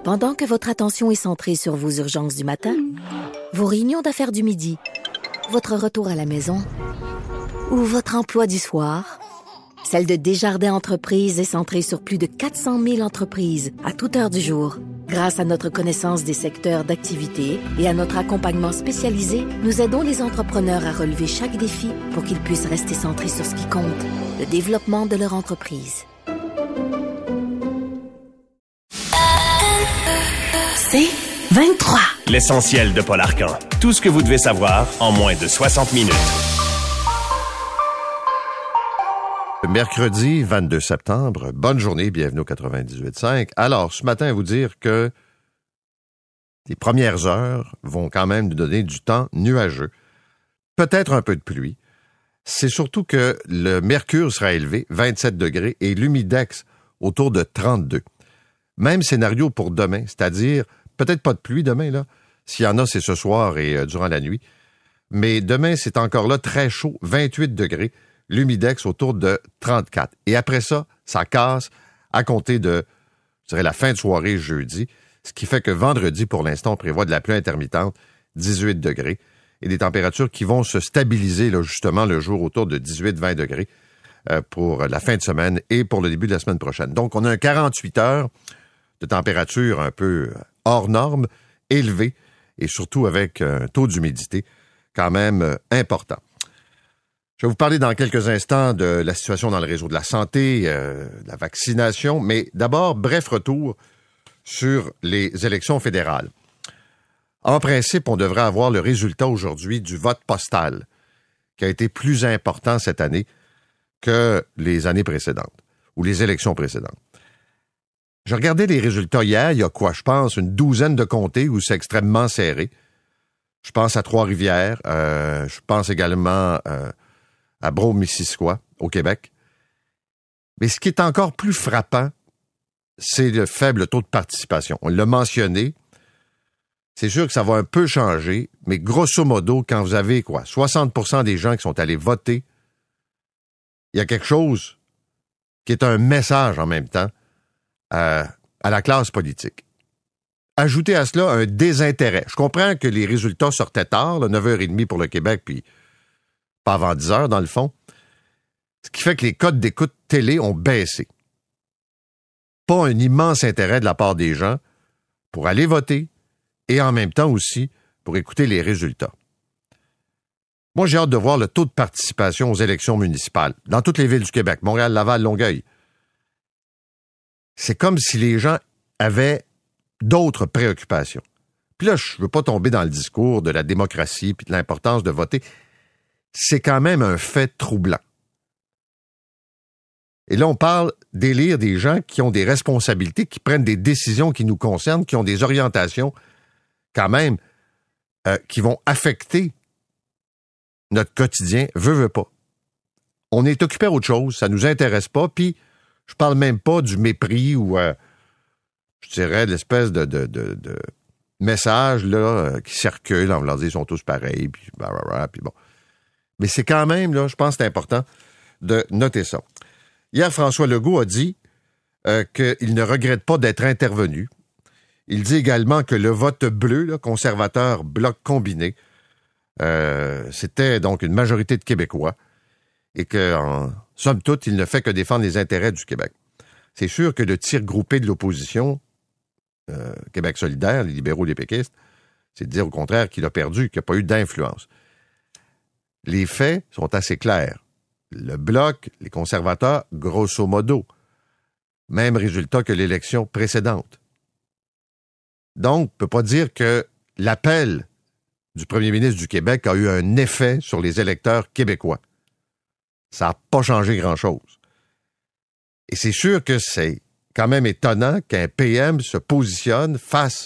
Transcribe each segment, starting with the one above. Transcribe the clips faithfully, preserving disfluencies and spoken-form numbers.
Pendant que votre attention est centrée sur vos urgences du matin, vos réunions d'affaires du midi, votre retour à la maison ou votre emploi du soir, celle de Desjardins Entreprises est centrée sur plus de quatre cent mille entreprises à toute heure du jour. Grâce à notre connaissance des secteurs d'activité et à notre accompagnement spécialisé, nous aidons les entrepreneurs à relever chaque défi pour qu'ils puissent rester centrés sur ce qui compte, le développement de leur entreprise. C'est vingt-trois. L'essentiel de Paul Arcan. Tout ce que vous devez savoir en moins de soixante minutes. Mercredi vingt-deux septembre, bonne journée, bienvenue au quatre-vingt-dix-huit virgule cinq. Alors, ce matin, vous dire que les premières heures vont quand même nous donner du temps nuageux. Peut-être un peu de pluie. C'est surtout que le mercure sera élevé, vingt-sept degrés, et l'humidex autour de trente-deux. Même scénario pour demain, c'est-à-dire peut-être pas de pluie demain, là. S'il y en a, c'est ce soir et euh, durant la nuit. Mais demain, c'est encore là très chaud, vingt-huit degrés. L'humidex autour de trente-quatre. Et après ça, ça casse à compter de, je dirais, la fin de soirée jeudi, ce qui fait que vendredi, pour l'instant, on prévoit de la pluie intermittente, dix-huit degrés, et des températures qui vont se stabiliser, là, justement, le jour autour de dix-huit à vingt degrés euh, pour la fin de semaine et pour le début de la semaine prochaine. Donc, on a un quarante-huit heures de température un peu hors norme, élevé, et surtout avec un taux d'humidité quand même euh, important. Je vais vous parler dans quelques instants de la situation dans le réseau de la santé, euh, de la vaccination, mais d'abord, bref retour sur les élections fédérales. En principe, on devrait avoir le résultat aujourd'hui du vote postal, qui a été plus important cette année que les années précédentes, ou les élections précédentes. Je regardais les résultats hier, il y a quoi, je pense, une douzaine de comtés où c'est extrêmement serré. Je pense à Trois-Rivières, euh, je pense également... Euh, à Brome-Missisquoi, au Québec. Mais ce qui est encore plus frappant, c'est le faible taux de participation. On l'a mentionné. C'est sûr que ça va un peu changer, mais grosso modo, quand vous avez quoi, soixante pour cent des gens qui sont allés voter, il y a quelque chose qui est un message en même temps à, à la classe politique. Ajoutez à cela un désintérêt. Je comprends que les résultats sortaient tard, là, neuf heures trente pour le Québec, puis pas avant dix heures, dans le fond. Ce qui fait que les codes d'écoute télé ont baissé. Pas un immense intérêt de la part des gens pour aller voter et en même temps aussi pour écouter les résultats. Moi, j'ai hâte de voir le taux de participation aux élections municipales dans toutes les villes du Québec, Montréal, Laval, Longueuil. C'est comme si les gens avaient d'autres préoccupations. Puis là, je ne veux pas tomber dans le discours de la démocratie puis de l'importance de voter. C'est quand même un fait troublant. Et là, on parle d'élire des gens qui ont des responsabilités, qui prennent des décisions qui nous concernent, qui ont des orientations quand même euh, qui vont affecter notre quotidien, veut, veut pas. On est occupé à autre chose, ça nous intéresse pas, puis je parle même pas du mépris ou, euh, je dirais, de l'espèce de, de, de, de message là, euh, qui circule, on leur dit ils sont tous pareils, puis blablabla, puis bon. Mais c'est quand même, là, je pense que c'est important de noter ça. Hier, François Legault a dit euh, qu'il ne regrette pas d'être intervenu. Il dit également que le vote bleu, là, conservateur, bloc combiné, euh, c'était donc une majorité de Québécois et qu'en somme toute, il ne fait que défendre les intérêts du Québec. C'est sûr que le tir groupé de l'opposition, euh, Québec solidaire, les libéraux, les péquistes, c'est de dire au contraire qu'il a perdu, qu'il n'y a pas eu d'influence. Les faits sont assez clairs. Le Bloc, les conservateurs, grosso modo, même résultat que l'élection précédente. Donc, on ne peut pas dire que l'appel du premier ministre du Québec a eu un effet sur les électeurs québécois. Ça n'a pas changé grand-chose. Et c'est sûr que c'est quand même étonnant qu'un P M se positionne face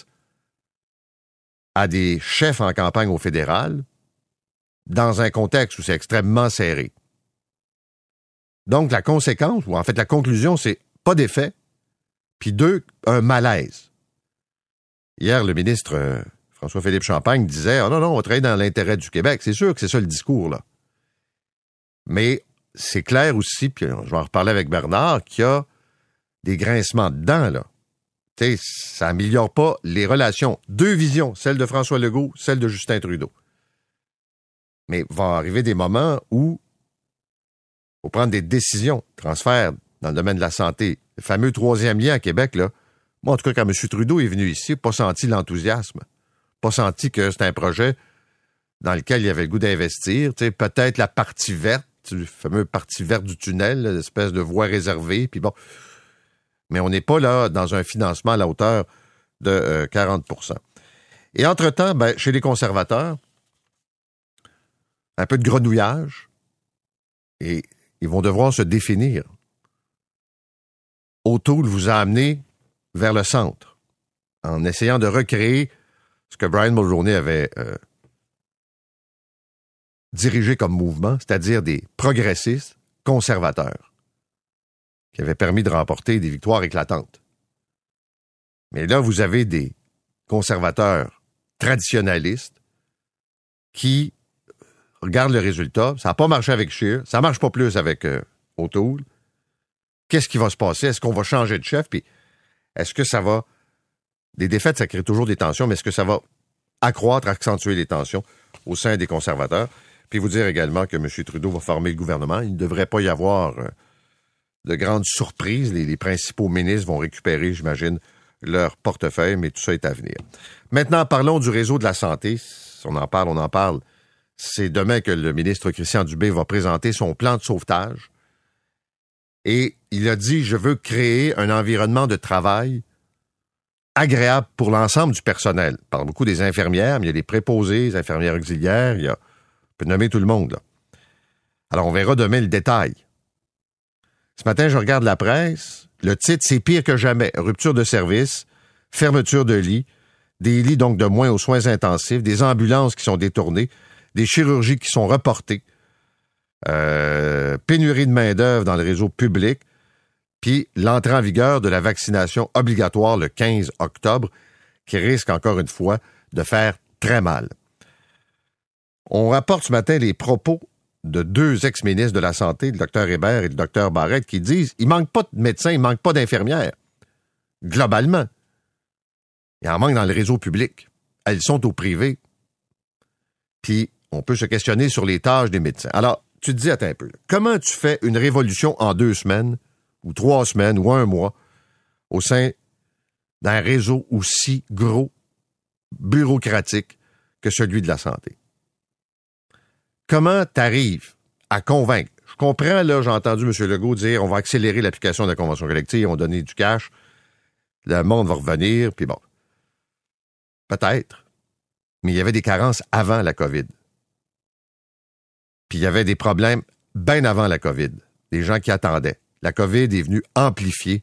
à des chefs en campagne au fédéral dans un contexte où c'est extrêmement serré. Donc, la conséquence, ou en fait la conclusion, c'est pas d'effet, puis deux, un malaise. Hier, le ministre euh, François-Philippe Champagne disait « Ah non, non, on travaille dans l'intérêt du Québec. » C'est sûr que c'est ça le discours, là. Mais c'est clair aussi, puis je vais en reparler avec Bernard, qu'il y a des grincements de dents, là. Tu sais, ça améliore pas les relations. Deux visions, celle de François Legault, celle de Justin Trudeau. Mais vont arriver des moments où il faut prendre des décisions, transferts dans le domaine de la santé. Le fameux troisième lien à Québec, là, moi, en tout cas, quand M. Trudeau est venu ici, pas senti l'enthousiasme. Pas senti que c'était un projet dans lequel il y avait le goût d'investir. Tu sais, peut-être la partie verte, le fameux partie verte du tunnel, l'espèce de voie réservée, puis bon. Mais on n'est pas là dans un financement à la hauteur de euh, quarante pour cent. Et entre-temps, ben, chez les conservateurs, un peu de grenouillage, et ils vont devoir se définir. O'Toole vous a amené vers le centre, en essayant de recréer ce que Brian Mulroney avait euh, dirigé comme mouvement, c'est-à-dire des progressistes conservateurs, qui avaient permis de remporter des victoires éclatantes. Mais là, vous avez des conservateurs traditionnalistes qui regardent le résultat. Ça n'a pas marché avec Scheer, ça ne marche pas plus avec euh, O'Toole. Qu'est-ce qui va se passer? Est-ce qu'on va changer de chef? Puis est-ce que ça va... Des défaites, ça crée toujours des tensions, mais est-ce que ça va accroître, accentuer les tensions au sein des conservateurs? Puis vous dire également que M. Trudeau va former le gouvernement. Il ne devrait pas y avoir euh, de grandes surprises. Les, les principaux ministres vont récupérer, j'imagine, leur portefeuille, mais tout ça est à venir. Maintenant, parlons du réseau de la santé. On en parle, on en parle. C'est demain que le ministre Christian Dubé va présenter son plan de sauvetage. Et il a dit, je veux créer un environnement de travail agréable pour l'ensemble du personnel. On parle beaucoup des infirmières, mais il y a les préposés, les infirmières auxiliaires, il y a, on peut nommer tout le monde, là. Alors, on verra demain le détail. Ce matin, je regarde la presse. Le titre, c'est pire que jamais. Rupture de service, fermeture de lits, des lits donc de moins aux soins intensifs, des ambulances qui sont détournées, des chirurgies qui sont reportées, euh, pénurie de main-d'œuvre dans le réseau public, puis l'entrée en vigueur de la vaccination obligatoire le quinze octobre, qui risque encore une fois de faire très mal. On rapporte ce matin les propos de deux ex-ministres de la Santé, le docteur Hébert et le docteur Barrette, qui disent il manque pas de médecins, il manque pas d'infirmières. Globalement, il en manque dans le réseau public. Elles sont au privé. Puis, on peut se questionner sur les tâches des médecins. Alors, tu te dis, attends un peu, là, comment tu fais une révolution en deux semaines, ou trois semaines, ou un mois, au sein d'un réseau aussi gros, bureaucratique, que celui de la santé? Comment tu arrives à convaincre? Je comprends, là, j'ai entendu M. Legault dire on va accélérer l'application de la convention collective, on va donner du cash, le monde va revenir, puis bon. Peut-être. Mais il y avait des carences avant la COVID. Puis il y avait des problèmes bien avant la COVID. Des gens qui attendaient. La COVID est venue amplifier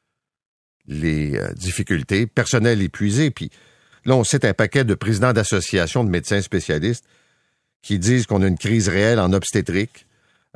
les euh, difficultés. Personnel épuisé. Puis là, on cite un paquet de présidents d'associations de médecins spécialistes qui disent qu'on a une crise réelle en obstétrique.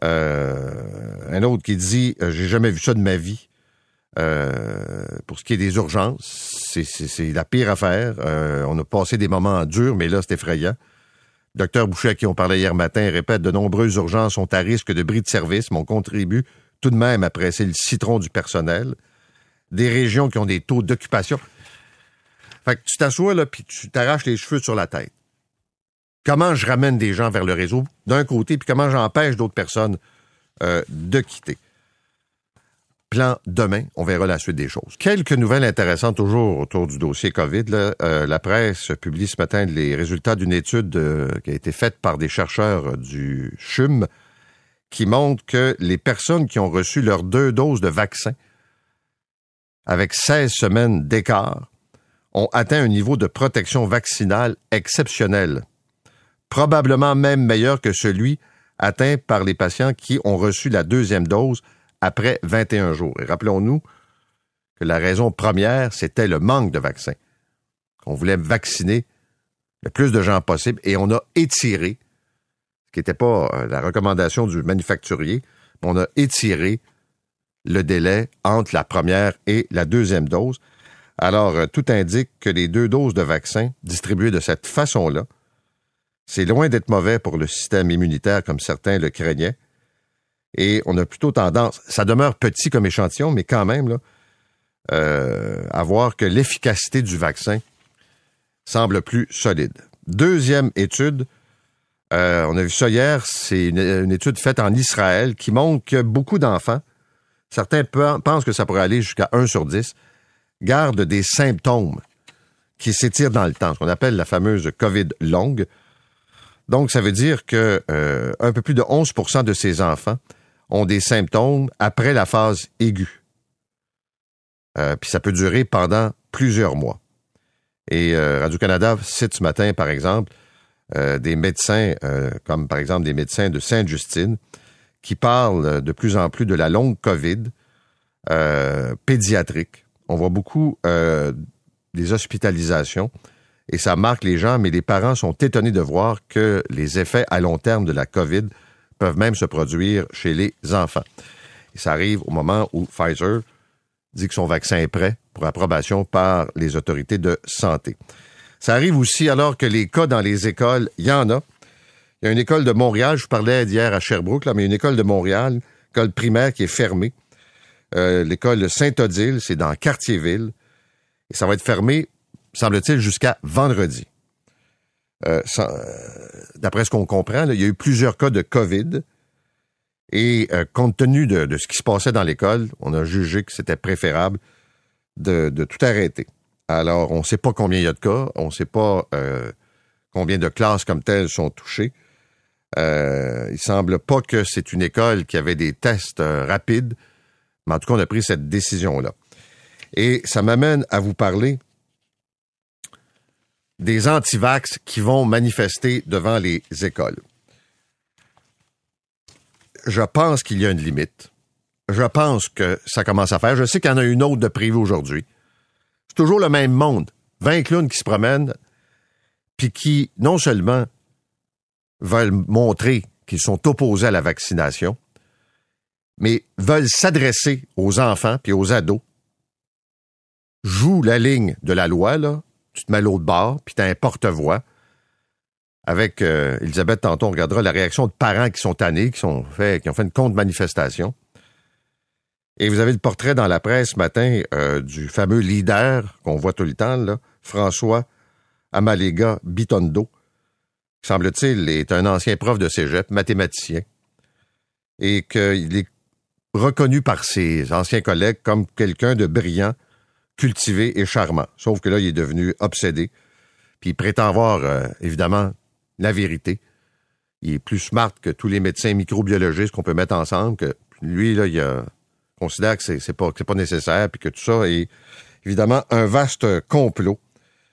Euh, un autre qui dit euh, « J'ai jamais vu ça de ma vie ». Euh, pour ce qui est des urgences, c'est, c'est, c'est la pire affaire. Euh, on a passé des moments durs, mais là, c'est effrayant. Docteur Boucher, à qui on parlait hier matin, répète, de nombreuses urgences sont à risque de bris de service, mais on contribue tout de même à presser le citron du personnel. Des régions qui ont des taux d'occupation. Fait que tu t'assois là, puis tu t'arraches les cheveux sur la tête. Comment je ramène des gens vers le réseau d'un côté, puis comment j'empêche d'autres personnes euh, de quitter? Plan demain, on verra la suite des choses. Quelques nouvelles intéressantes toujours autour du dossier COVID. Là. Euh, la presse publie ce matin les résultats d'une étude euh, qui a été faite par des chercheurs du C H U M qui montre que les personnes qui ont reçu leurs deux doses de vaccin avec seize semaines d'écart ont atteint un niveau de protection vaccinale exceptionnel, probablement même meilleur que celui atteint par les patients qui ont reçu la deuxième dose après vingt et un jours. Et rappelons-nous que la raison première, c'était le manque de vaccins. On voulait vacciner le plus de gens possible et on a étiré, ce qui n'était pas la recommandation du manufacturier, on a étiré le délai entre la première et la deuxième dose. Alors, tout indique que les deux doses de vaccin distribuées de cette façon-là, c'est loin d'être mauvais pour le système immunitaire comme certains le craignaient. Et on a plutôt tendance, ça demeure petit comme échantillon, mais quand même, là, euh, à voir que l'efficacité du vaccin semble plus solide. Deuxième étude, euh, on a vu ça hier, c'est une, une étude faite en Israël qui montre que beaucoup d'enfants, certains pensent que ça pourrait aller jusqu'à un sur dix, gardent des symptômes qui s'étirent dans le temps, ce qu'on appelle la fameuse COVID longue. Donc, ça veut dire que euh, un peu plus de onze pour cent de ces enfants ont des symptômes après la phase aiguë. Euh, puis ça peut durer pendant plusieurs mois. Et euh, Radio-Canada cite ce matin, par exemple, euh, des médecins, euh, comme par exemple des médecins de Sainte-Justine, qui parlent de plus en plus de la longue COVID euh, pédiatrique. On voit beaucoup euh, des hospitalisations et ça marque les gens, mais les parents sont étonnés de voir que les effets à long terme de la COVID peuvent même se produire chez les enfants. Et ça arrive au moment où Pfizer dit que son vaccin est prêt pour approbation par les autorités de santé. Ça arrive aussi alors que les cas dans les écoles, il y en a. Il y a une école de Montréal, je vous parlais d'hier à Sherbrooke, là, mais une école de Montréal, école primaire qui est fermée. Euh, l'école Saint-Odile, c'est dans Cartierville. Et ça va être fermé, semble-t-il, jusqu'à vendredi. Euh, sans, euh, d'après ce qu'on comprend, là, il y a eu plusieurs cas de COVID. Et euh, compte tenu de, de ce qui se passait dans l'école, on a jugé que c'était préférable de, de tout arrêter. Alors, on ne sait pas combien il y a de cas, on ne sait pas euh, combien de classes comme telles sont touchées. Euh, il semble pas que c'est une école qui avait des tests euh, rapides, mais en tout cas, on a pris cette décision-là. Et ça m'amène à vous parler des antivax qui vont manifester devant les écoles. Je pense qu'il y a une limite. Je pense que ça commence à faire. Je sais qu'il y en a une autre de prévue aujourd'hui. C'est toujours le même monde. vingt clowns qui se promènent, puis qui, non seulement veulent montrer qu'ils sont opposés à la vaccination, mais veulent s'adresser aux enfants puis aux ados, jouent la ligne de la loi, là, tu te mets à l'autre bord, puis tu as un porte-voix. Avec euh, Elisabeth, tantôt, on regardera la réaction de parents qui sont tannés, qui, sont fait, qui ont fait une contre-manifestation. Et vous avez le portrait dans la presse ce matin euh, du fameux leader qu'on voit tout le temps, là, François Amalega Bitondo, qui, semble-t-il, est un ancien prof de cégep, mathématicien, et qu'il est reconnu par ses anciens collègues comme quelqu'un de brillant, cultivé et charmant. Sauf que là, il est devenu obsédé, puis il prétend avoir, euh, évidemment, la vérité. Il est plus smart que tous les médecins microbiologistes qu'on peut mettre ensemble, que lui, là, il a, considère que c'est, c'est, pas, que c'est pas nécessaire, puis que tout ça est évidemment un vaste complot.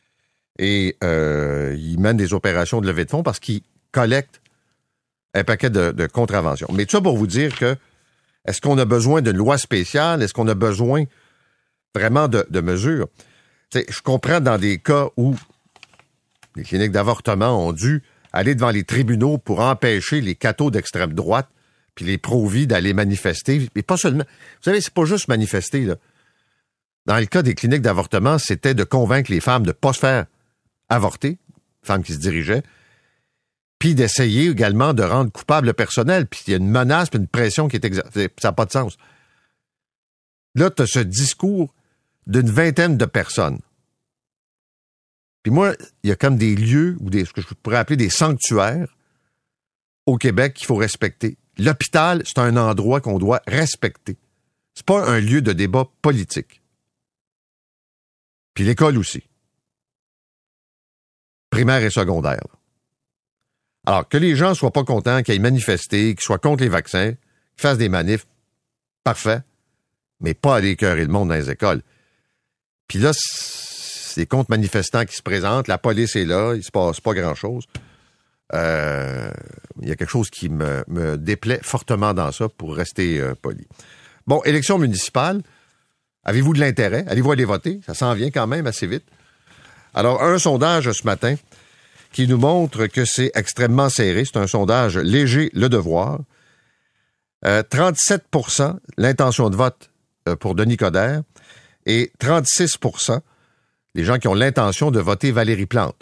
Et euh, il mène des opérations de levée de fonds parce qu'il collecte un paquet de, de contraventions. Mais tout ça pour vous dire que, est-ce qu'on a besoin d'une loi spéciale? Est-ce qu'on a besoin vraiment de, de mesures? T'sais, je comprends dans des cas où les cliniques d'avortement ont dû aller devant les tribunaux pour empêcher les cathos d'extrême droite puis les pro-vie d'aller manifester. Mais pas seulement. Vous savez, c'est pas juste manifester, là. Dans le cas des cliniques d'avortement, c'était de convaincre les femmes de ne pas se faire avorter, femmes qui se dirigeaient, puis d'essayer également de rendre coupable le personnel. Puis il y a une menace puis une pression qui est exercée. Ça n'a pas de sens. Là, tu as ce discours d'une vingtaine de personnes. Puis moi, il y a comme des lieux, ou des, ce que je pourrais appeler des sanctuaires au Québec qu'il faut respecter. L'hôpital, c'est un endroit qu'on doit respecter. C'est pas un lieu de débat politique. Puis l'école aussi. Primaire et secondaire. Alors, que les gens soient pas contents, qu'ils aient manifesté, qu'ils soient contre les vaccins, qu'ils fassent des manifs, parfait, mais pas aller écœurer le monde dans les écoles. Puis là, c'est des contre-manifestants qui se présentent, la police est là, il se passe pas grand-chose. Euh, il y a quelque chose qui me, me déplaît fortement dans ça, pour rester euh, poli. Bon, élection municipale, avez-vous de l'intérêt? Allez-vous aller voter? Ça s'en vient quand même assez vite. Alors, un sondage ce matin qui nous montre que c'est extrêmement serré. C'est un sondage Léger Le Devoir. Euh, trente-sept pour cent l'intention de vote euh, pour Denis Coderre et trente-six pour cent les gens qui ont l'intention de voter Valérie Plante.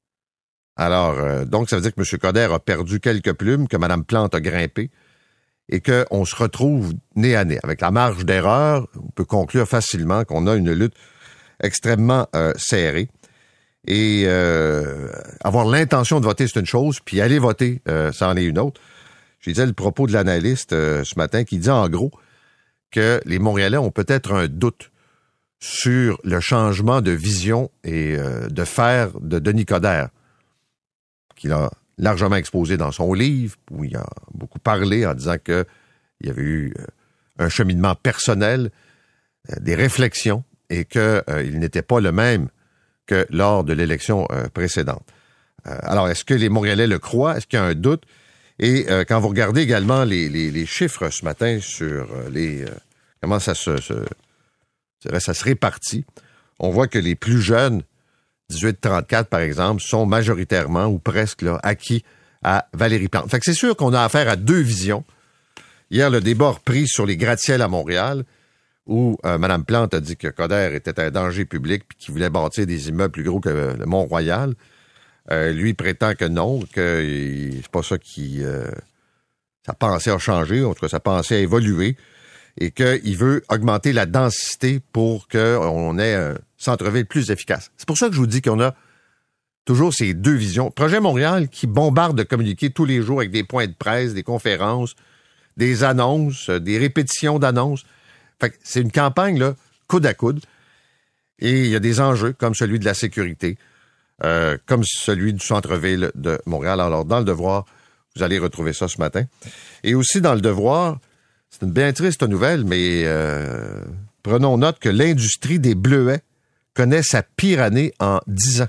Alors, euh, donc, ça veut dire que M. Coderre a perdu quelques plumes, que Mme Plante a grimpé, et qu'on se retrouve nez à nez. Avec la marge d'erreur, on peut conclure facilement qu'on a une lutte extrêmement euh, serrée. Et euh, avoir l'intention de voter, c'est une chose, puis aller voter, euh, ça en est une autre. J'ai dit le propos de l'analyste euh, ce matin qui dit en gros que les Montréalais ont peut-être un doute sur le changement de vision et euh, de faire de Denis Coderre, qu'il a largement exposé dans son livre, où il a beaucoup parlé en disant qu'il y avait eu euh, un cheminement personnel, euh, des réflexions, et qu'il euh, n'était pas le même que lors de l'élection euh, précédente. Euh, alors, est-ce que les Montréalais le croient? Est-ce qu'il y a un doute? Et euh, quand vous regardez également les, les, les chiffres ce matin sur euh, les euh, comment ça se, se ça se répartit, on voit que les plus jeunes, dix-huit trente-quatre par exemple, sont majoritairement ou presque là, acquis à Valérie Plante. Fait que c'est sûr qu'on a affaire à deux visions. Hier, le débat a repris sur les gratte-ciels à Montréal, où euh, Mme Plante a dit que Coderre était un danger public puis qu'il voulait bâtir des immeubles plus gros que euh, le Mont-Royal. Euh, lui prétend que non, que il, c'est pas ça qui... Euh, sa pensée a changé, en tout cas sa pensée a évolué, et qu'il veut augmenter la densité pour qu'on ait un centre-ville plus efficace. C'est pour ça que je vous dis qu'on a toujours ces deux visions. Projet Montréal qui bombarde de communiquer tous les jours avec des points de presse, des conférences, des annonces, des répétitions d'annonces. Fait que c'est une campagne là, coude à coude. Et il y a des enjeux comme celui de la sécurité, euh, comme celui du centre-ville de Montréal. Alors, dans Le Devoir, vous allez retrouver ça ce matin. Et aussi dans Le Devoir, c'est une bien triste nouvelle, mais euh, prenons note que l'industrie des bleuets connaît sa pire année en dix ans.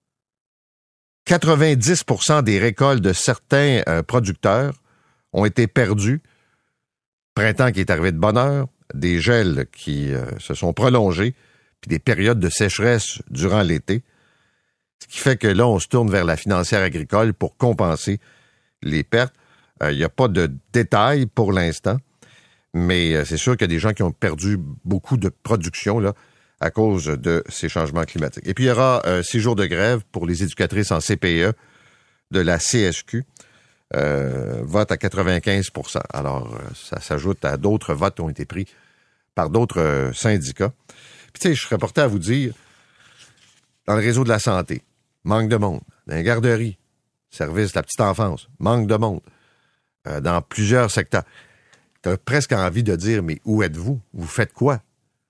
quatre-vingt-dix pour cent des récoltes de certains euh, producteurs ont été perdues. Printemps qui est arrivé de bonne heure, des gels qui euh, se sont prolongés, puis des périodes de sécheresse durant l'été. Ce qui fait que là, on se tourne vers la financière agricole pour compenser les pertes. Il euh, n'y a pas de détails pour l'instant, mais euh, c'est sûr qu'il y a des gens qui ont perdu beaucoup de production là à cause de ces changements climatiques. Et puis, il y aura euh, six jours de grève pour les éducatrices en C P E de la C S Q. Euh, vote à quatre-vingt-quinze pour cent. Alors, euh, ça s'ajoute à d'autres votes qui ont été pris par d'autres euh, syndicats. Puis, tu sais, je serais porté à vous dire, dans le réseau de la santé, manque de monde. Dans les garderies, service de la petite enfance, manque de monde. Euh, dans plusieurs secteurs. Tu as presque envie de dire, mais où êtes-vous? Vous faites quoi?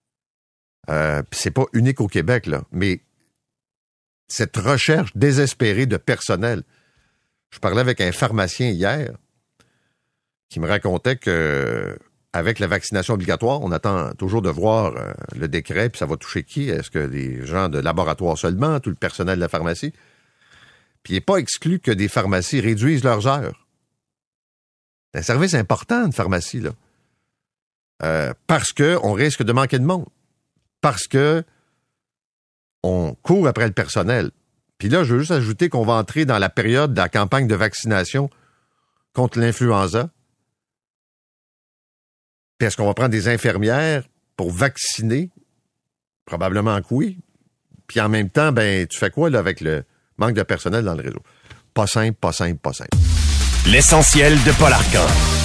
Euh, puis c'est pas unique au Québec, là, mais cette recherche désespérée de personnel. Je parlais avec un pharmacien hier qui me racontait que avec la vaccination obligatoire, on attend toujours de voir euh, le décret, puis ça va toucher qui? Est-ce que les gens de laboratoire seulement, tout le personnel de la pharmacie? Puis il n'est pas exclu que des pharmacies réduisent leurs heures. C'est un service important, une pharmacie, là. Euh, parce qu'on risque de manquer de monde. Parce que on court après le personnel. Puis là, je veux juste ajouter qu'on va entrer dans la période de la campagne de vaccination contre l'influenza. Puis est-ce qu'on va prendre des infirmières pour vacciner? Probablement que oui. Puis en même temps, ben, tu fais quoi là avec le manque de personnel dans le réseau? Pas simple, pas simple, pas simple. L'essentiel de Paul Arcan.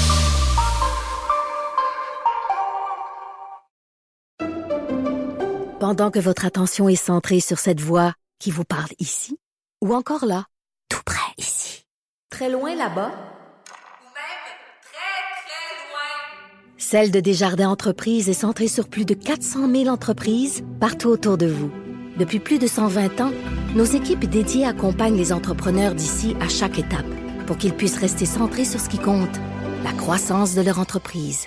Pendant que votre attention est centrée sur cette voix qui vous parle ici, ou encore là, tout près ici, très loin là-bas, ou même très, très loin. Celle de Desjardins Entreprises est centrée sur plus de quatre cent mille entreprises partout autour de vous. Depuis plus de cent vingt ans, nos équipes dédiées accompagnent les entrepreneurs d'ici à chaque étape pour qu'ils puissent rester centrés sur ce qui compte, la croissance de leur entreprise.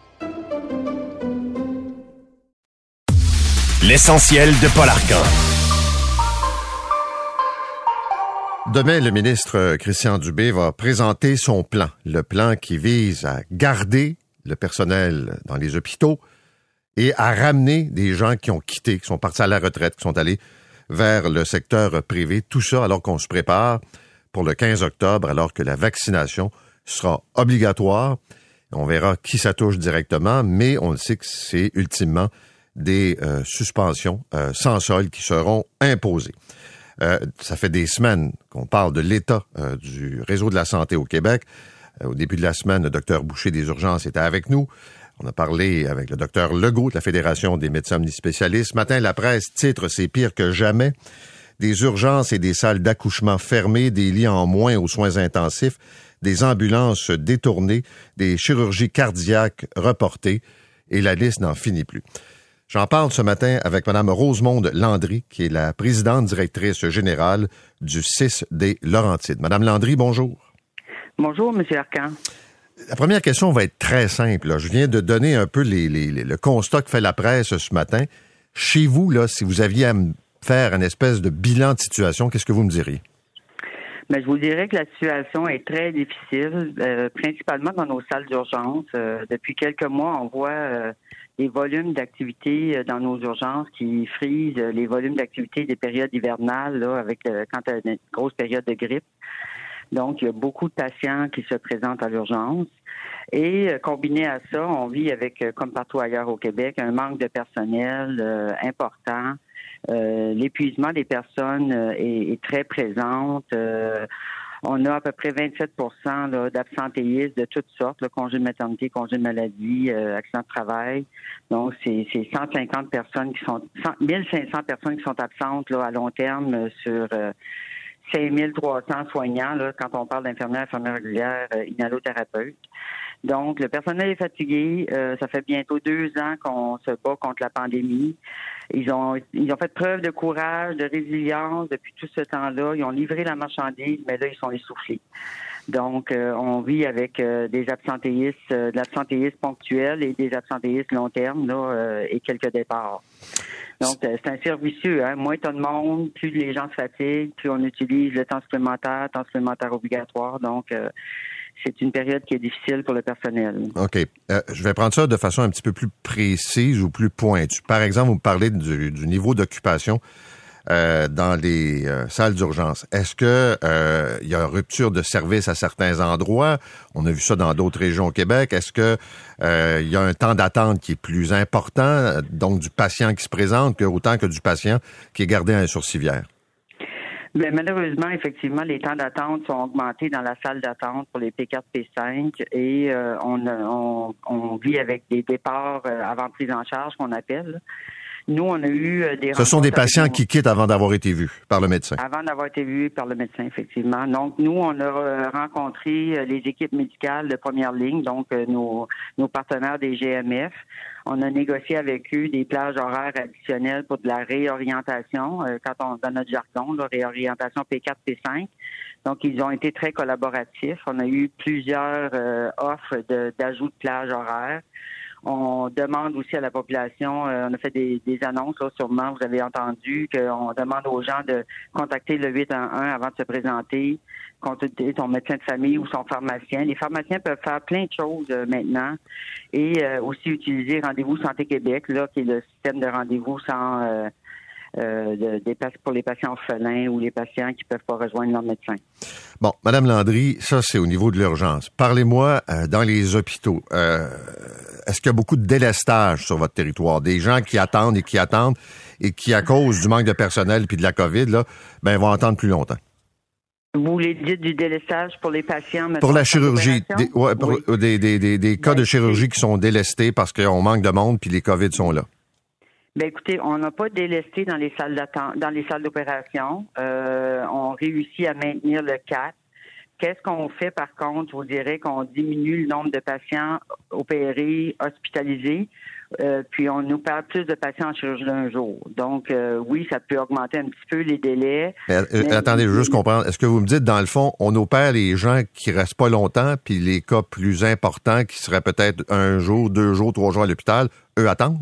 L'essentiel de Paul Arcan. Demain, le ministre Christian Dubé va présenter son plan. Le plan qui vise à garder le personnel dans les hôpitaux et à ramener des gens qui ont quitté, qui sont partis à la retraite, qui sont allés vers le secteur privé. Tout ça alors qu'on se prépare pour le quinze octobre, alors que la vaccination sera obligatoire. On verra qui ça touche directement, mais on le sait que c'est ultimement des euh, suspensions euh, sans solde qui seront imposées. Euh, ça fait des semaines qu'on parle de l'état euh, du réseau de la santé au Québec. Au début de la semaine, le docteur Boucher des urgences était avec nous. On a parlé avec le docteur Legault de la Fédération des médecins omnispécialistes. Ce matin, la presse titre « C'est pire que jamais ». Des urgences et des salles d'accouchement fermées, des lits en moins aux soins intensifs, des ambulances détournées, des chirurgies cardiaques reportées, et la liste n'en finit plus. J'en parle ce matin avec Mme Rosemonde Landry, qui est la présidente directrice générale du C I S des Laurentides. Madame Landry, bonjour. Bonjour, M. Arcan. La première question va être très simple. Là. Je viens de donner un peu les, les, les, le constat que fait la presse ce matin. Chez vous, là, si vous aviez à me faire une espèce de bilan de situation, qu'est-ce que vous me diriez? Bien, je vous dirais que la situation est très difficile, euh, principalement dans nos salles d'urgence. Euh, depuis quelques mois, on voit euh, les volumes d'activité dans nos urgences qui frisent euh, les volumes d'activité des périodes hivernales, là, avec euh, quand il y a une grosse période de grippe. Donc, il y a beaucoup de patients qui se présentent à l'urgence. Et euh, combiné à ça, on vit avec, euh, comme partout ailleurs au Québec, un manque de personnel euh, important. Euh, l'épuisement des personnes euh, est, est très présent. Euh, on a à peu près vingt-sept pour cent là, d'absentéisme de toutes sortes, là, congé de maternité, congé de maladie, euh, accident de travail. Donc, c'est, c'est cent cinquante personnes qui sont, mille cinq cents personnes qui sont absentes là, à long terme euh, sur euh, cinq mille trois cents soignants, là, quand on parle d'infirmières, infirmières régulières, euh, inhalothérapeutes. Donc, le personnel est fatigué. Euh, ça fait bientôt deux ans qu'on se bat contre la pandémie. Ils ont ils ont fait preuve de courage, de résilience depuis tout ce temps-là. Ils ont livré la marchandise, mais là, ils sont essoufflés. Donc, euh, on vit avec euh, des absentéistes, euh, de l'absentéisme ponctuel et des absentéismes long terme, là, euh, et quelques départs. Donc, euh, c'est un cercle vicieux, hein. Moins t'as de monde, plus les gens se fatiguent, plus on utilise le temps supplémentaire, temps supplémentaire obligatoire. Donc, euh, c'est une période qui est difficile pour le personnel. OK. Euh, je vais prendre ça de façon un petit peu plus précise ou plus pointue. Par exemple, vous me parlez du, du niveau d'occupation euh, dans les euh, salles d'urgence. Est-ce que euh, il y a une rupture de service à certains endroits? On a vu ça dans d'autres régions au Québec. Est-ce que euh, il y a un temps d'attente qui est plus important, donc du patient qui se présente, que autant que du patient qui est gardé à un sourcilière? Bien, malheureusement, effectivement, les temps d'attente sont augmentés dans la salle d'attente pour les P quatre, P cinq et euh, on, on, on vit avec des départs euh, avant prise en charge qu'on appelle. Nous, on a eu euh, des... Ce sont des patients qui quittent avant d'avoir été vus par le médecin. Avant d'avoir été vus par le médecin, effectivement. Donc, nous, on a euh, rencontré euh, les équipes médicales de première ligne, donc euh, nos, nos partenaires des G M F. On a négocié avec eux des plages horaires additionnelles pour de la réorientation, euh, quand on dans notre jargon, la réorientation P quatre, P cinq. Donc, ils ont été très collaboratifs. On a eu plusieurs euh, offres de, d'ajout de plages horaires. On demande aussi à la population, euh, on a fait des, des annonces, là, sûrement, vous avez entendu, qu'on demande aux gens de contacter le huit un un avant de se présenter, consulter son médecin de famille ou son pharmacien. Les pharmaciens peuvent faire plein de choses euh, maintenant et euh, aussi utiliser Rendez-vous Santé Québec, là, qui est le système de rendez-vous sans euh, euh, de, des, pour les patients orphelins ou les patients qui peuvent pas rejoindre leur médecin. Bon, Madame Landry, ça, c'est au niveau de l'urgence. Parlez-moi euh, dans les hôpitaux. Euh, est-ce qu'il y a beaucoup de délestage sur votre territoire? Des gens qui attendent et qui attendent et qui, à cause du manque de personnel puis de la COVID, là, ben, vont attendre plus longtemps. Vous voulez dire du délestage pour les patients? Pour la chirurgie. Des, ouais, pour, oui. des, des, des, des cas ben, de chirurgie qui sont délestés parce qu'on manque de monde puis les COVID sont là. Ben écoutez, on n'a pas délesté dans les salles d'attente, dans les salles d'opération. Euh, on réussit à maintenir le quatre. Qu'est-ce qu'on fait par contre? Je vous dirais qu'on diminue le nombre de patients opérés, hospitalisés, euh, puis on nous parle plus de patients en chirurgie d'un jour. Donc euh, oui, ça peut augmenter un petit peu les délais. Mais, mais, attendez, je veux juste comprendre. Est-ce que vous me dites, dans le fond, on opère les gens qui restent pas longtemps, puis les cas plus importants, qui seraient peut-être un jour, deux jours, trois jours à l'hôpital, eux attendent?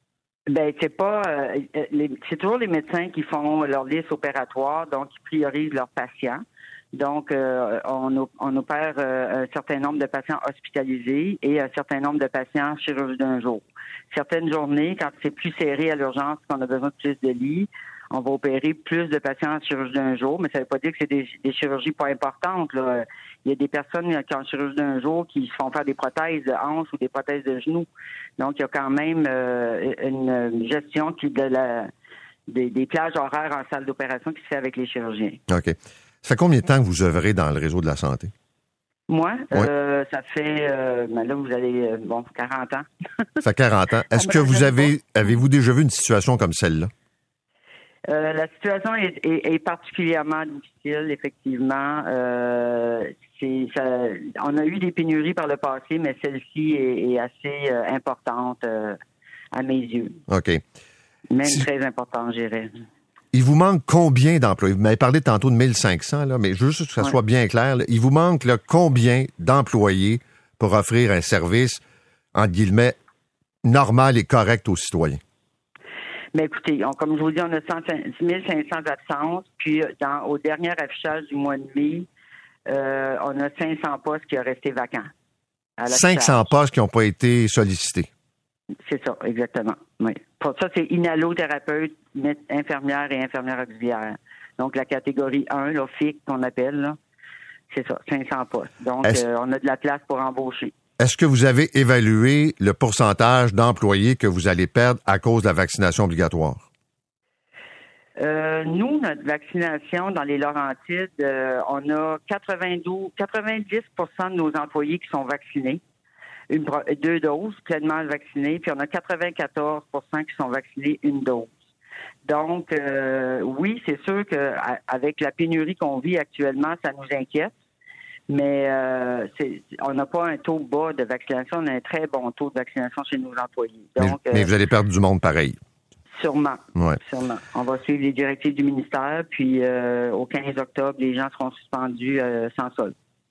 Ben c'est pas, euh, les, c'est toujours les médecins qui font leur liste opératoire, donc ils priorisent leurs patients. Donc, euh, on, on opère euh, un certain nombre de patients hospitalisés et un certain nombre de patients chirurgie d'un jour. Certaines journées, quand c'est plus serré à l'urgence, qu'on a besoin de plus de lits, on va opérer plus de patients en chirurgie d'un jour, mais ça ne veut pas dire que c'est des, des chirurgies pas importantes, là. Il y a des personnes qui en chirurgie d'un jour qui se font faire des prothèses de hanches ou des prothèses de genoux. Donc, il y a quand même euh, une gestion qui de la des, des plages horaires en salle d'opération qui se fait avec les chirurgiens. OK. Ça fait combien de temps que vous œuvrez dans le réseau de la santé? Moi, Ouais. euh, ça fait, euh, ben là, vous allez, euh, bon, quarante ans. Ça fait quarante ans. Est-ce que vous avez, avez-vous déjà vu une situation comme celle-là? Euh, la situation est, est, est particulièrement difficile, effectivement. Euh, c'est, ça, on a eu des pénuries par le passé, mais celle-ci est, est assez euh, importante euh, à mes yeux. OK. Même Si- très importante, je dirais. Il vous manque combien d'employés? Vous m'avez parlé tantôt de mille cinq cents, là, mais juste que ça Ouais. soit bien clair, là, il vous manque là, combien d'employés pour offrir un service, entre guillemets, normal et correct aux citoyens? Mais écoutez, on, comme je vous dis, on a cent cinq mille cinq cents absences. Puis, dans, au dernier affichage du mois de mai, euh, on a cinq cents postes qui ont resté vacants. à l'affichage. cinq cents postes qui n'ont pas été sollicités. C'est ça, exactement. Oui. Pour ça, c'est inhalothérapeute, mé- infirmière et infirmière auxiliaire. Donc, la catégorie un, là, F I C, qu'on appelle, là, c'est ça, cinq cents postes. Donc, Est-ce- euh, on a de la place pour embaucher. Est-ce que vous avez évalué le pourcentage d'employés que vous allez perdre à cause de la vaccination obligatoire? Euh, nous, notre vaccination dans les Laurentides, euh, on a quatre-vingt-douze, quatre-vingt-dix pour cent de nos employés qui sont vaccinés, une, pro- deux doses pleinement vaccinés, puis on a quatre-vingt-quatorze pour cent qui sont vaccinés une dose. Donc, euh, oui, c'est sûr qu'avec la pénurie qu'on vit actuellement, ça nous inquiète, mais euh, c'est, on n'a pas un taux bas de vaccination, on a un très bon taux de vaccination chez nos employés. Donc, mais, mais euh, vous allez perdre du monde pareil. Sûrement. Ouais. Sûrement. On va suivre les directives du ministère, puis euh, au quinze octobre, les gens seront suspendus euh, sans solde.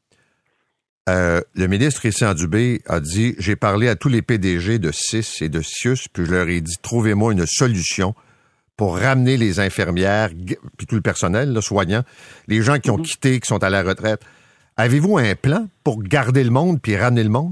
Euh, le ministre Christian Dubé a dit « J'ai parlé à tous les P D G de C I S et de C I U S, puis je leur ai dit « Trouvez-moi une solution pour ramener les infirmières, g- puis tout le personnel, là, soignant, les gens qui ont Mhm. quitté, qui sont à la retraite. Avez-vous un plan pour garder le monde puis ramener le monde? »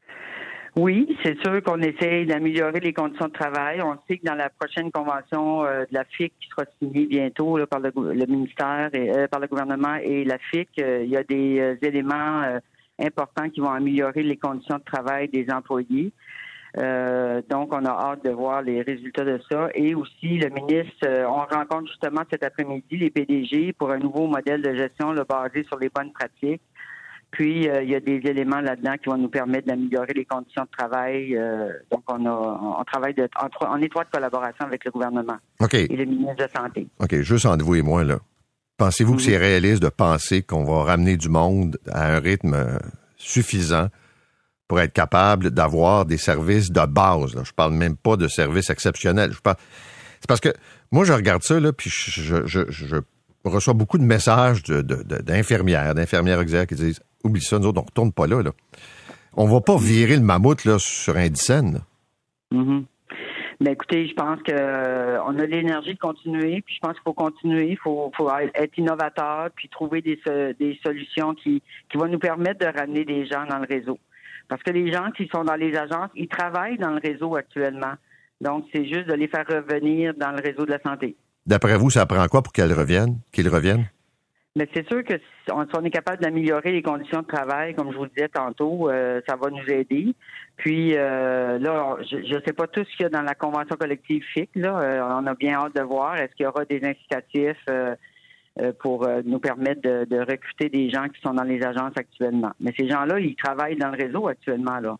Oui, c'est sûr qu'on essaye d'améliorer les conditions de travail. On sait que dans la prochaine convention euh, de la F I C qui sera signée bientôt là, par le, gou- le ministère et euh, par le gouvernement et la F I C, euh, il y a des euh, éléments euh, importants qui vont améliorer les conditions de travail des employés. Euh, donc, on a hâte de voir les résultats de ça. Et aussi, le ministre, euh, on rencontre justement cet après-midi les P D G pour un nouveau modèle de gestion là, basé sur les bonnes pratiques. Puis, euh, il y a des éléments là-dedans qui vont nous permettre d'améliorer les conditions de travail. Euh, donc, on a, on travaille de, en, tro- en étroite collaboration avec le gouvernement OK, et le ministre de la Santé. OK, juste entre vous et moi, là. Pensez-vous que Mhm. c'est réaliste de penser qu'on va ramener du monde à un rythme euh, suffisant pour être capable d'avoir des services de base, là? Je parle même pas de services exceptionnels. Je parle... C'est parce que moi, je regarde ça, là, puis je, je, je, je reçois beaucoup de messages de, de, de, d'infirmières, d'infirmières auxiliaires qui disent « Oublie ça, nous autres, on retourne pas là, là. » On va pas virer le mammouth là, sur un dixaine, là. Mhm. Ben, écoutez, je pense que euh, on a l'énergie de continuer, puis je pense qu'il faut continuer, il faut, faut être innovateur, puis trouver des, so- des solutions qui, qui vont nous permettre de ramener des gens dans le réseau. Parce que les gens qui sont dans les agences, ils travaillent dans le réseau actuellement. Donc, c'est juste de les faire revenir dans le réseau de la santé. D'après vous, ça prend quoi pour qu'elles reviennent, qu'ils reviennent? Mais c'est sûr que si on, si on est capable d'améliorer les conditions de travail, comme je vous le disais tantôt, euh, ça va nous aider. Puis euh, là, je ne sais pas tout ce qu'il y a dans la convention collective F I C. Là, Euh, on a bien hâte de voir. Est-ce qu'il y aura des incitatifs euh, euh, pour euh, nous permettre de, de recruter des gens qui sont dans les agences actuellement? Mais ces gens-là, ils travaillent dans le réseau actuellement, là.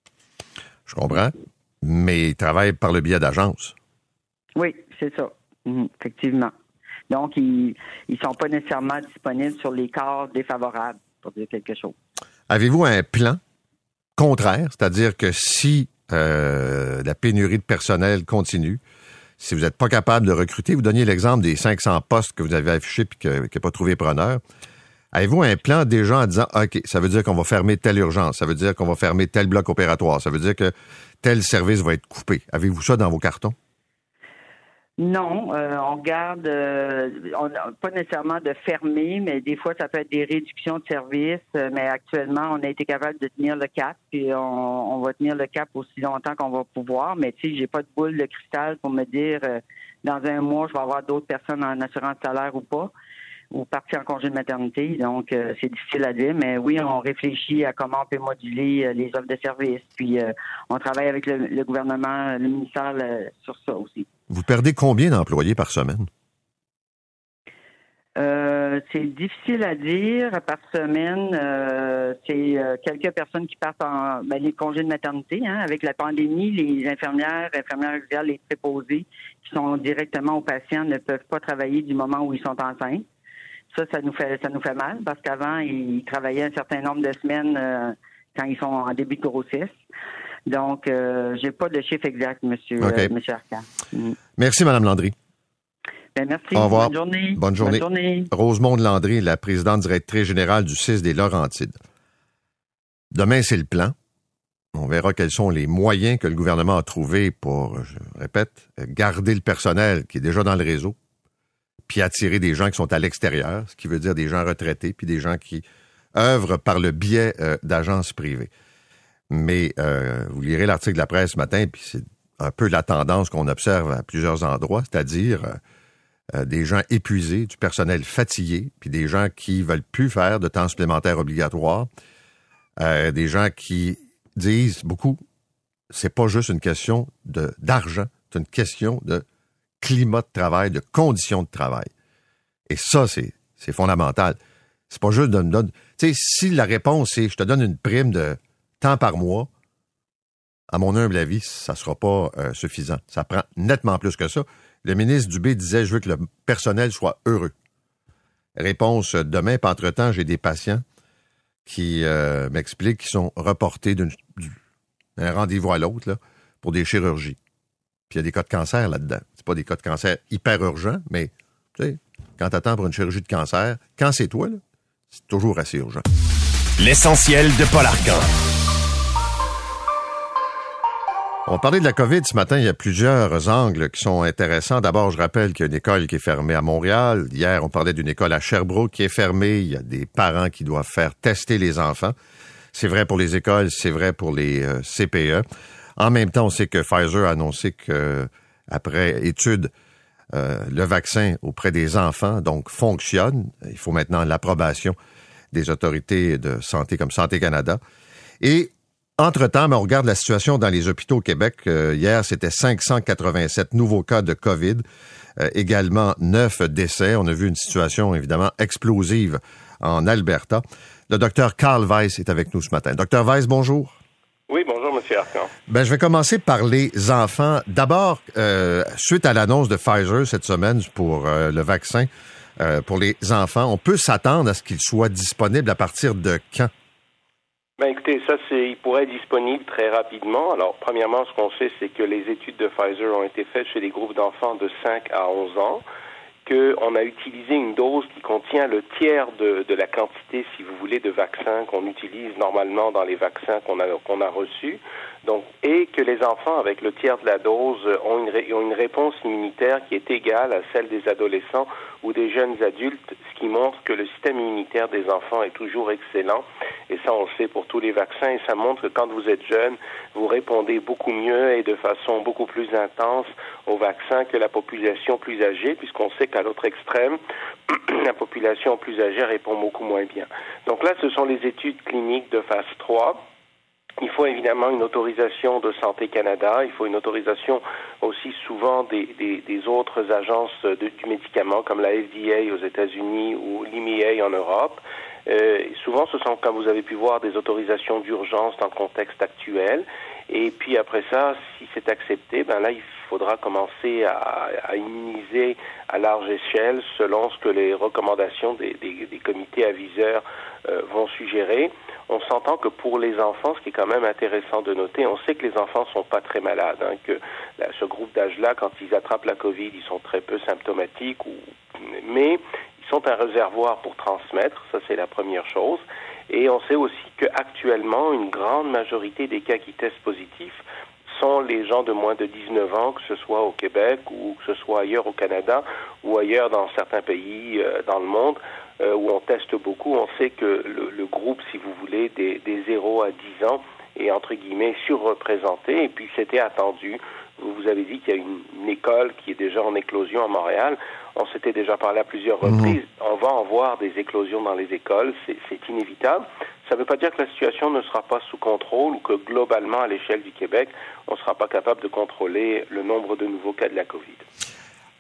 Je comprends. Mais ils travaillent par le biais d'agences. Oui, c'est ça. Mhm, effectivement. Donc, ils ne sont pas nécessairement disponibles sur les corps défavorables, pour dire quelque chose. Avez-vous un plan contraire, c'est-à-dire que si euh, la pénurie de personnel continue, si vous n'êtes pas capable de recruter, vous donniez l'exemple des cinq cents postes que vous avez affichés et qui n'a pas trouvé preneur, avez-vous un plan déjà en disant, OK, ça veut dire qu'on va fermer telle urgence, ça veut dire qu'on va fermer tel bloc opératoire, ça veut dire que tel service va être coupé. Avez-vous ça dans vos cartons? Non, euh, on garde, euh, on n'a pas nécessairement de fermer, mais des fois, ça peut être des réductions de services. Euh, mais actuellement, on a été capable de tenir le cap, puis on, on va tenir le cap aussi longtemps qu'on va pouvoir. Mais tu sais, j'ai pas de boule de cristal pour me dire, euh, dans un mois, je vais avoir d'autres personnes en assurance salaire ou pas, ou partir en congé de maternité. Donc, euh, c'est difficile à dire, mais oui, on réfléchit à comment on peut moduler euh, les offres de services. Puis, euh, on travaille avec le, le gouvernement, le ministère là, sur ça aussi. Vous perdez combien d'employés par semaine? Euh, c'est difficile à dire. Par semaine, euh, c'est euh, quelques personnes qui partent en ben, les congés de maternité. Hein, avec la pandémie, les infirmières, infirmières auxiliaires, les préposés qui sont directement aux patients ne peuvent pas travailler du moment où ils sont enceintes. Ça, ça nous fait ça nous fait mal parce qu'avant, ils travaillaient un certain nombre de semaines euh, quand ils sont en début de grossesse. Donc, euh, j'ai pas de chiffre exact, monsieur, okay. euh, monsieur Arcan. Mm. Merci, Mme Landry. Ben, merci. Au revoir. Bonne journée. Bonne journée. Bonne journée. Rosemonde Landry, la présidente directrice générale du C I S des Laurentides. Demain, c'est le plan. On verra quels sont les moyens que le gouvernement a trouvés pour, je répète, garder le personnel qui est déjà dans le réseau, puis attirer des gens qui sont à l'extérieur, ce qui veut dire des gens retraités, puis des gens qui œuvrent par le biais euh, d'agences privées. Mais euh, vous lirez l'article de la presse ce matin, puis c'est un peu la tendance qu'on observe à plusieurs endroits, c'est-à-dire euh, euh, des gens épuisés, du personnel fatigué, puis des gens qui veulent plus faire de temps supplémentaire obligatoire, euh, des gens qui disent beaucoup, c'est pas juste une question de d'argent, c'est une question de climat de travail, de conditions de travail. Et ça, c'est c'est fondamental. C'est pas juste de me donner... Tu sais, si la réponse est « je te donne une prime de temps par mois », à mon humble avis, ça sera pas euh, suffisant. Ça prend nettement plus que ça. Le ministre Dubé disait « je veux que le personnel soit heureux ». Réponse demain, puis entre-temps, j'ai des patients qui euh, m'expliquent qu'ils sont reportés d'un rendez-vous à l'autre là, pour des chirurgies. Puis il y a des cas de cancer là-dedans. C'est pas des cas de cancer hyper urgents, mais tu sais, quand t'attends pour une chirurgie de cancer, quand c'est toi, là, c'est toujours assez urgent. L'essentiel de Paul Arcan. On parlait de la COVID ce matin. Il y a plusieurs angles qui sont intéressants. D'abord, je rappelle qu'il y a une école qui est fermée à Montréal. Hier, on parlait d'une école à Sherbrooke qui est fermée. Il y a des parents qui doivent faire tester les enfants. C'est vrai pour les écoles, c'est vrai pour les euh, C P E. En même temps, on sait que Pfizer a annoncé que, après étude, euh, le vaccin auprès des enfants donc fonctionne. Il faut maintenant l'approbation des autorités de santé comme Santé Canada. Et entre-temps, mais on regarde la situation dans les hôpitaux au Québec. Euh, hier, c'était cinq cent quatre-vingt-sept nouveaux cas de COVID, euh, également neuf décès. On a vu une situation évidemment explosive en Alberta. Le docteur Carl Weiss est avec nous ce matin. Docteur Weiss, bonjour. Oui, bonjour, M. Arcan. Ben, je vais commencer par les enfants. D'abord, euh, suite à l'annonce de Pfizer cette semaine pour euh, le vaccin euh, pour les enfants, on peut s'attendre à ce qu'il soit disponible à partir de quand? Ben, écoutez, ça, c'est, il pourrait être disponible très rapidement. Alors, premièrement, ce qu'on sait, c'est que les études de Pfizer ont été faites chez des groupes d'enfants de cinq à onze ans, qu'on a utilisé une dose qui contient le tiers de, de la quantité, si vous voulez, de vaccins qu'on utilise normalement dans les vaccins qu'on a, qu'on a reçus. Donc, et que les enfants, avec le tiers de la dose, ont une, ont une réponse immunitaire qui est égale à celle des adolescents ou des jeunes adultes, ce qui montre que le système immunitaire des enfants est toujours excellent. Et ça, on le sait pour tous les vaccins. Et ça montre que quand vous êtes jeune, vous répondez beaucoup mieux et de façon beaucoup plus intense aux vaccins que la population plus âgée, puisqu'on sait qu'à l'autre extrême, la population plus âgée répond beaucoup moins bien. Donc là, ce sont les études cliniques de phase trois. Il faut évidemment une autorisation de Santé Canada, il faut une autorisation aussi souvent des, des, des autres agences de, du médicament comme la F D A aux États-Unis ou l'E M E A en Europe. Euh, souvent, ce sont, comme vous avez pu voir, des autorisations d'urgence dans le contexte actuel. Et puis après ça, si c'est accepté, ben là, il faudra commencer à, à immuniser à large échelle selon ce que les recommandations des, des, des comités aviseurs euh, vont suggérer. On s'entend que pour les enfants, ce qui est quand même intéressant de noter, on sait que les enfants sont pas très malades, hein, que là, ce groupe d'âge-là, quand ils attrapent la COVID, ils sont très peu symptomatiques, ou, mais ils sont un réservoir pour transmettre, ça c'est la première chose. Et on sait aussi qu'actuellement, une grande majorité des cas qui testent positifs sont les gens de moins de dix-neuf ans, que ce soit au Québec ou que ce soit ailleurs au Canada ou ailleurs dans certains pays euh, dans le monde euh, où on teste beaucoup. On sait que le, le groupe, si vous voulez, des, des zéro à dix ans est entre guillemets surreprésenté et puis c'était attendu. Vous, vous avez dit qu'il y a une, une école qui est déjà en éclosion à Montréal. On s'était déjà parlé à plusieurs reprises. Mmh. On va en voir des éclosions dans les écoles. C'est, c'est inévitable. Ça ne veut pas dire que la situation ne sera pas sous contrôle ou que globalement, à l'échelle du Québec, on ne sera pas capable de contrôler le nombre de nouveaux cas de la COVID.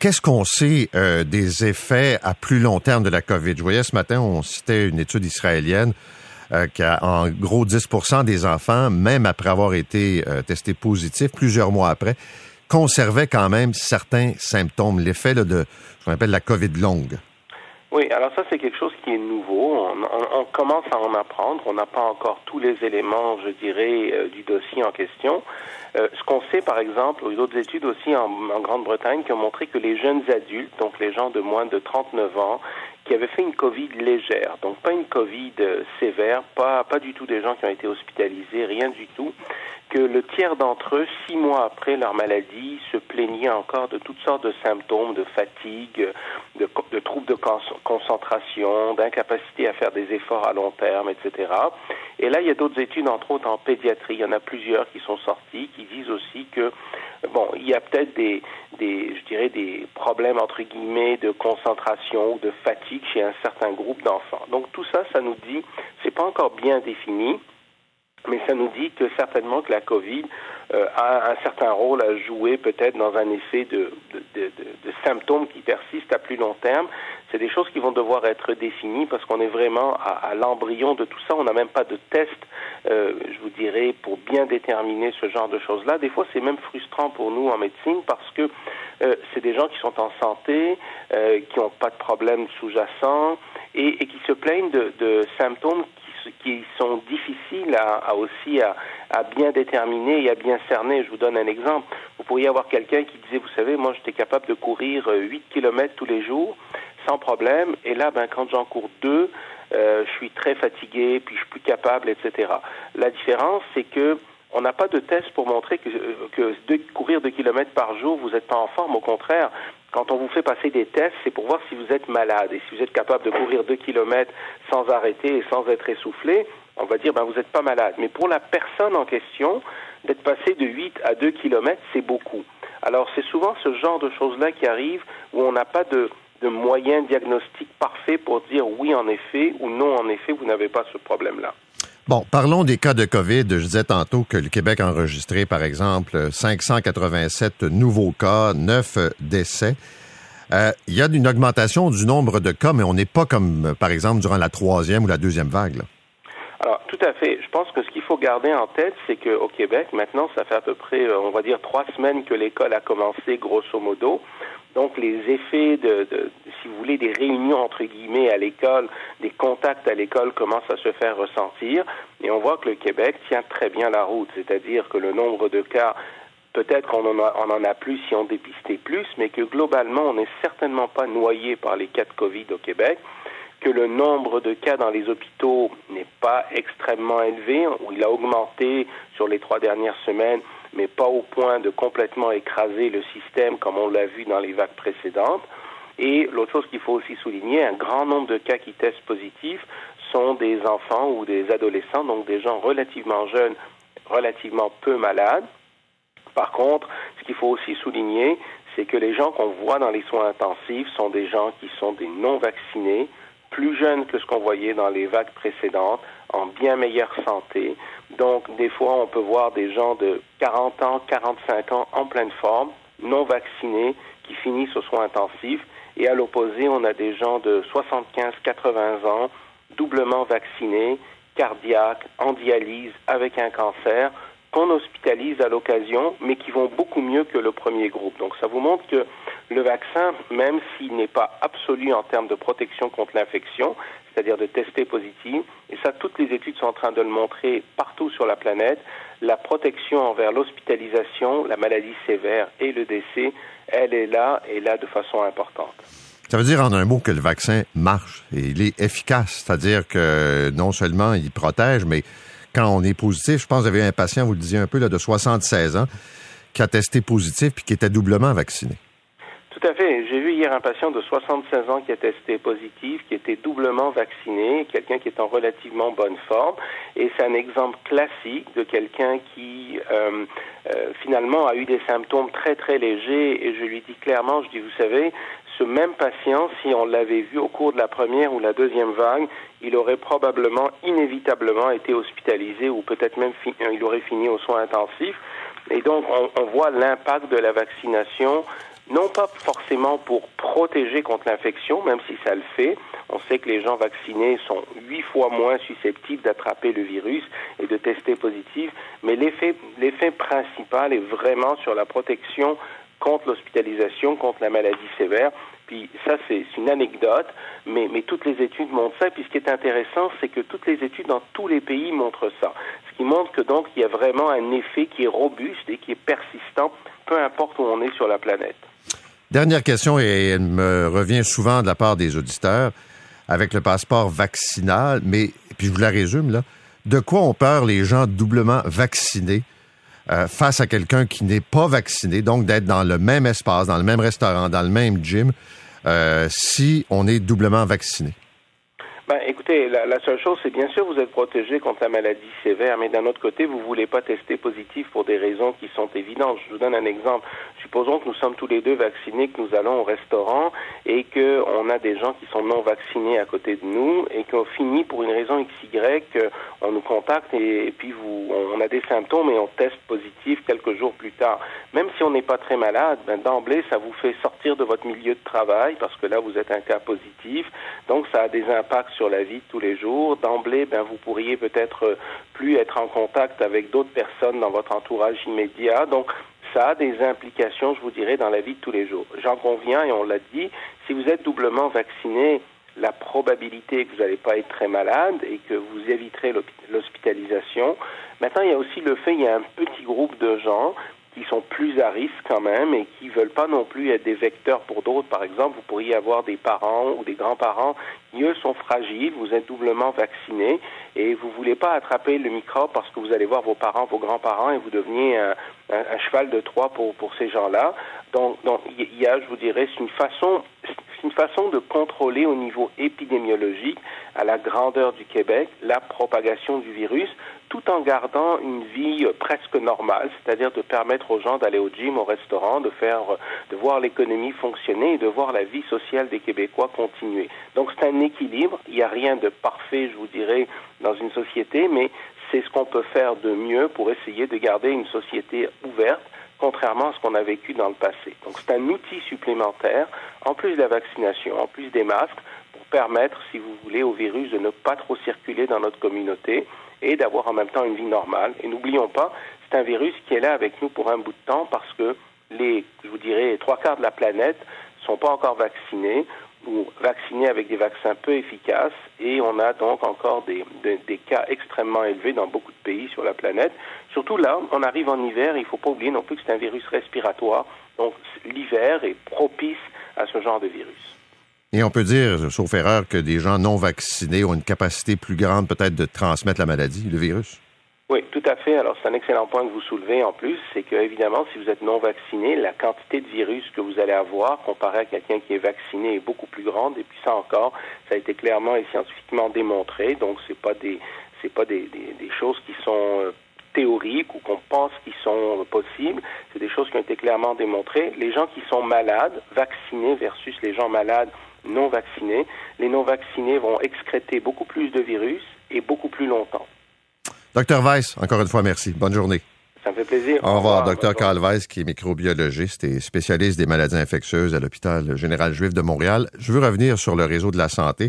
qu'est-ce qu'on sait euh, des effets à plus long terme de la COVID? Je voyais ce matin, on citait une étude israélienne euh, qui a en gros dix pour cent des enfants, même après avoir été euh, testés positifs, plusieurs mois après, conservaient quand même certains symptômes, l'effet là, de ce qu'on appelle la COVID longue. Oui, alors ça, c'est quelque chose qui est nouveau. On, on, on commence à en apprendre. On n'a pas encore tous les éléments, je dirais, euh, du dossier en question. Euh, ce qu'on sait, par exemple, ou d'autres études aussi en, en Grande-Bretagne qui ont montré que les jeunes adultes, donc les gens de moins de trente-neuf ans, qui avaient fait une COVID légère, donc pas une COVID euh, sévère, pas, pas du tout des gens qui ont été hospitalisés, rien du tout, que le tiers d'entre eux, six mois après leur maladie, se plaignaient encore de toutes sortes de symptômes, de fatigue, de, de troubles de concentration, d'incapacité à faire des efforts à long terme, et cetera. Et là, il y a d'autres études, entre autres en pédiatrie, il y en a plusieurs qui sont sorties, qui disent aussi que, bon, il y a peut-être des, des, je dirais, des problèmes, entre guillemets, de concentration ou de fatigue chez un certain groupe d'enfants. Donc tout ça, ça nous dit, c'est pas encore bien défini, mais ça nous dit que certainement que la COVID euh, a un certain rôle à jouer peut-être dans un effet de, de, de, de symptômes qui persistent à plus long terme. C'est des choses qui vont devoir être définies parce qu'on est vraiment à, à l'embryon de tout ça. On n'a même pas de test, euh, je vous dirais, pour bien déterminer ce genre de choses-là. Des fois, c'est même frustrant pour nous en médecine parce que euh, c'est des gens qui sont en santé, euh, qui n'ont pas de problèmes sous-jacents et, et qui se plaignent de, de symptômes qui qui sont difficiles à, à aussi à, à bien déterminer et à bien cerner. Je vous donne un exemple. Vous pourriez avoir quelqu'un qui disait, vous savez, moi j'étais capable de courir huit kilomètres tous les jours sans problème, et là, ben quand j'en cours deux, euh, je suis très fatigué, puis je suis plus capable, et cetera. La différence, c'est que on n'a pas de test pour montrer que, que de courir deux kilomètres par jour, vous n'êtes pas en forme. Au contraire, quand on vous fait passer des tests, c'est pour voir si vous êtes malade. Et si vous êtes capable de courir deux kilomètres sans arrêter et sans être essoufflé, on va dire, ben, vous n'êtes pas malade. Mais pour la personne en question, d'être passé de huit à deux kilomètres, c'est beaucoup. Alors, c'est souvent ce genre de choses-là qui arrivent où on n'a pas de, de moyen diagnostic parfait pour dire oui, en effet, ou non, en effet, vous n'avez pas ce problème-là. Bon, parlons des cas de COVID. Je disais tantôt que le Québec a enregistré, par exemple, cinq cent quatre-vingt-sept nouveaux cas, neuf décès. Euh, il y a une augmentation du nombre de cas, mais on n'est pas comme, par exemple, durant la troisième ou la deuxième vague, là. Alors, tout à fait. Je pense que ce qu'il faut garder en tête, c'est qu'au Québec, maintenant, ça fait à peu près, on va dire, trois semaines que l'école a commencé, grosso modo. Donc, les effets de, de, si vous voulez, des réunions, entre guillemets, à l'école, des contacts à l'école commencent à se faire ressentir. Et on voit que le Québec tient très bien la route. C'est-à-dire que le nombre de cas, peut-être qu'on en a, on en a plus si on dépistait plus, mais que globalement, on n'est certainement pas noyé par les cas de COVID au Québec, que le nombre de cas dans les hôpitaux n'est pas extrêmement élevé, où il a augmenté sur les trois dernières semaines, mais pas au point de complètement écraser le système comme on l'a vu dans les vagues précédentes. Et l'autre chose qu'il faut aussi souligner, un grand nombre de cas qui testent positifs sont des enfants ou des adolescents, donc des gens relativement jeunes, relativement peu malades. Par contre, ce qu'il faut aussi souligner, c'est que les gens qu'on voit dans les soins intensifs sont des gens qui sont des non-vaccinés, plus jeunes que ce qu'on voyait dans les vagues précédentes, en bien meilleure santé. Donc, des fois, on peut voir des gens de quarante ans, quarante-cinq ans en pleine forme, non vaccinés, qui finissent aux soins intensifs. Et à l'opposé, on a des gens de soixante-quinze à quatre-vingts ans, doublement vaccinés, cardiaques, en dialyse, avec un cancer, qu'on hospitalise à l'occasion, mais qui vont beaucoup mieux que le premier groupe. Donc, ça vous montre que le vaccin, même s'il n'est pas absolu en termes de protection contre l'infection, c'est-à-dire de tester positif, et ça, toutes les études sont en train de le montrer partout sur la planète, la protection envers l'hospitalisation, la maladie sévère et le décès, elle est là, et là de façon importante. Ça veut dire en un mot que le vaccin marche et il est efficace, c'est-à-dire que non seulement il protège, mais quand on est positif, je pense que vous avez un patient, vous le disiez un peu, là, de soixante-seize ans, qui a testé positif puis qui était doublement vacciné. Tout à fait. J'ai vu hier un patient de soixante-seize ans qui a testé positif, qui était doublement vacciné, quelqu'un qui est en relativement bonne forme. Et c'est un exemple classique de quelqu'un qui, euh, euh, finalement, a eu des symptômes très, très légers. Et je lui dis clairement, je dis, vous savez, ce même patient, si on l'avait vu au cours de la première ou la deuxième vague, il aurait probablement, inévitablement été hospitalisé ou peut-être même fi- il aurait fini aux soins intensifs. Et donc, on, on voit l'impact de la vaccination non pas forcément pour protéger contre l'infection, même si ça le fait. On sait que les gens vaccinés sont huit fois moins susceptibles d'attraper le virus et de tester positif, mais l'effet, l'effet principal est vraiment sur la protection contre l'hospitalisation, contre la maladie sévère. Puis ça, c'est, c'est une anecdote, mais, mais toutes les études montrent ça. Puis ce qui est intéressant, c'est que toutes les études dans tous les pays montrent ça. Ce qui montre que donc il y a vraiment un effet qui est robuste et qui est persistant, peu importe où on est sur la planète. Dernière question, et elle me revient souvent de la part des auditeurs, avec le passeport vaccinal, mais, puis je vous la résume, là, de quoi ont peur les gens doublement vaccinés euh, face à quelqu'un qui n'est pas vacciné, donc d'être dans le même espace, dans le même restaurant, dans le même gym, euh, si on est doublement vacciné? Ben, écoutez, la, la seule chose, c'est bien sûr vous êtes protégé contre la maladie sévère, mais d'un autre côté, vous voulez pas tester positif pour des raisons qui sont évidentes. Je vous donne un exemple. Supposons que nous sommes tous les deux vaccinés, que nous allons au restaurant et que on a des gens qui sont non vaccinés à côté de nous et qu'on finit pour une raison X Y, on nous contacte et, et puis vous, on a des symptômes et on teste positif quelques jours plus tard. Même si on n'est pas très malade, ben, d'emblée, ça vous fait sortir de votre milieu de travail parce que là, vous êtes un cas positif. Donc, ça a des impacts sur la vie de tous les jours. D'emblée, ben, vous pourriez peut-être plus être en contact avec d'autres personnes dans votre entourage immédiat. Donc, ça a des implications, je vous dirais, dans la vie de tous les jours. J'en conviens et on l'a dit, si vous êtes doublement vacciné, la probabilité que vous n'allez pas être très malade et que vous éviterez l'hospitalisation. Maintenant, il y a aussi le fait, il y a un petit groupe de gens qui sont plus à risque quand même et qui veulent pas non plus être des vecteurs pour d'autres. Par exemple, vous pourriez avoir des parents ou des grands-parents qui, eux, sont fragiles, vous êtes doublement vaccinés et vous voulez pas attraper le microbe parce que vous allez voir vos parents, vos grands-parents et vous deveniez un, un, un cheval de Troie pour, pour ces gens-là. Donc, donc, il y a, je vous dirais, c'est une façon, c'est une façon de contrôler au niveau épidémiologique, à la grandeur du Québec, la propagation du virus, tout en gardant une vie presque normale, c'est-à-dire de permettre aux gens d'aller au gym, au restaurant, de faire, de voir l'économie fonctionner et de voir la vie sociale des Québécois continuer. Donc c'est un équilibre. Il n'y a rien de parfait, je vous dirais, dans une société, mais c'est ce qu'on peut faire de mieux pour essayer de garder une société ouverte, contrairement à ce qu'on a vécu dans le passé. Donc c'est un outil supplémentaire, en plus de la vaccination, en plus des masques, pour permettre, si vous voulez, au virus de ne pas trop circuler dans notre communauté et d'avoir en même temps une vie normale. Et n'oublions pas, c'est un virus qui est là avec nous pour un bout de temps parce que les, je vous dirais, les trois quarts de la planète ne sont pas encore vaccinés ou vaccinés avec des vaccins peu efficaces et on a donc encore des, des, des cas extrêmement élevés dans beaucoup de pays sur la planète. Surtout là, on arrive en hiver et il ne faut pas oublier non plus que c'est un virus respiratoire. Donc l'hiver est propice à ce genre de virus. Et on peut dire, sauf erreur, que des gens non vaccinés ont une capacité plus grande peut-être de transmettre la maladie, le virus? Oui, tout à fait. Alors, c'est un excellent point que vous soulevez en plus. C'est que, évidemment, si vous êtes non vacciné, la quantité de virus que vous allez avoir comparé à quelqu'un qui est vacciné est beaucoup plus grande. Et puis ça encore, ça a été clairement et scientifiquement démontré. Donc, c'est pas des, c'est pas des, des, des choses qui sont euh, théoriques ou qu'on pense qui sont euh, possibles. C'est des choses qui ont été clairement démontrées. Les gens qui sont malades, vaccinés versus les gens malades non vaccinés, les non vaccinés vont excréter beaucoup plus de virus et beaucoup plus longtemps. Docteur Weiss, encore une fois, merci. Bonne journée. Ça me fait plaisir. Au revoir, Docteur Carl Weiss, qui est microbiologiste et spécialiste des maladies infectieuses à l'hôpital général juif de Montréal. Je veux revenir sur le réseau de la santé.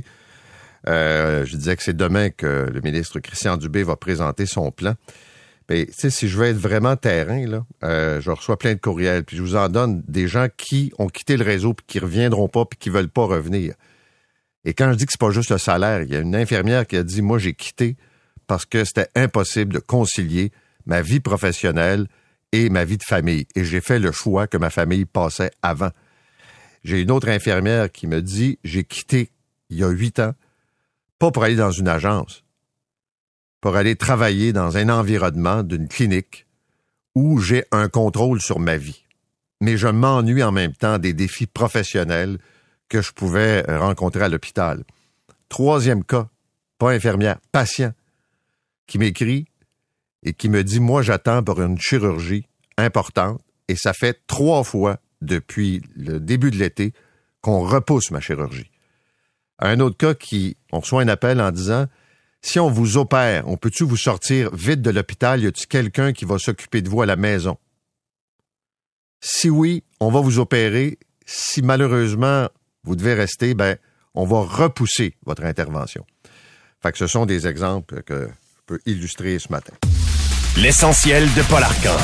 Euh, je disais que c'est demain que le ministre Christian Dubé va présenter son plan. Mais tu sais, si je veux être vraiment terrain, là, euh, je reçois plein de courriels, puis je vous en donne des gens qui ont quitté le réseau, puis qui reviendront pas, puis qui veulent pas revenir. Et quand je dis que c'est pas juste le salaire, il y a une infirmière qui a dit, moi, j'ai quitté parce que c'était impossible de concilier ma vie professionnelle et ma vie de famille. Et j'ai fait le choix que ma famille passait avant. J'ai une autre infirmière qui me dit, j'ai quitté il y a huit ans, pas pour aller dans une agence, pour aller travailler dans un environnement d'une clinique où j'ai un contrôle sur ma vie. Mais je m'ennuie en même temps des défis professionnels que je pouvais rencontrer à l'hôpital. Troisième cas, pas infirmière, patient, qui m'écrit et qui me dit, moi, j'attends pour une chirurgie importante et ça fait trois fois depuis le début de l'été qu'on repousse ma chirurgie. Un autre cas qui, on reçoit un appel en disant, si on vous opère, on peut-tu vous sortir vite de l'hôpital? Y a-t-il quelqu'un qui va s'occuper de vous à la maison? Si oui, on va vous opérer. Si malheureusement, vous devez rester, ben, on va repousser votre intervention. Fait que ce sont des exemples que je peux illustrer ce matin. L'essentiel de Paul Arcan.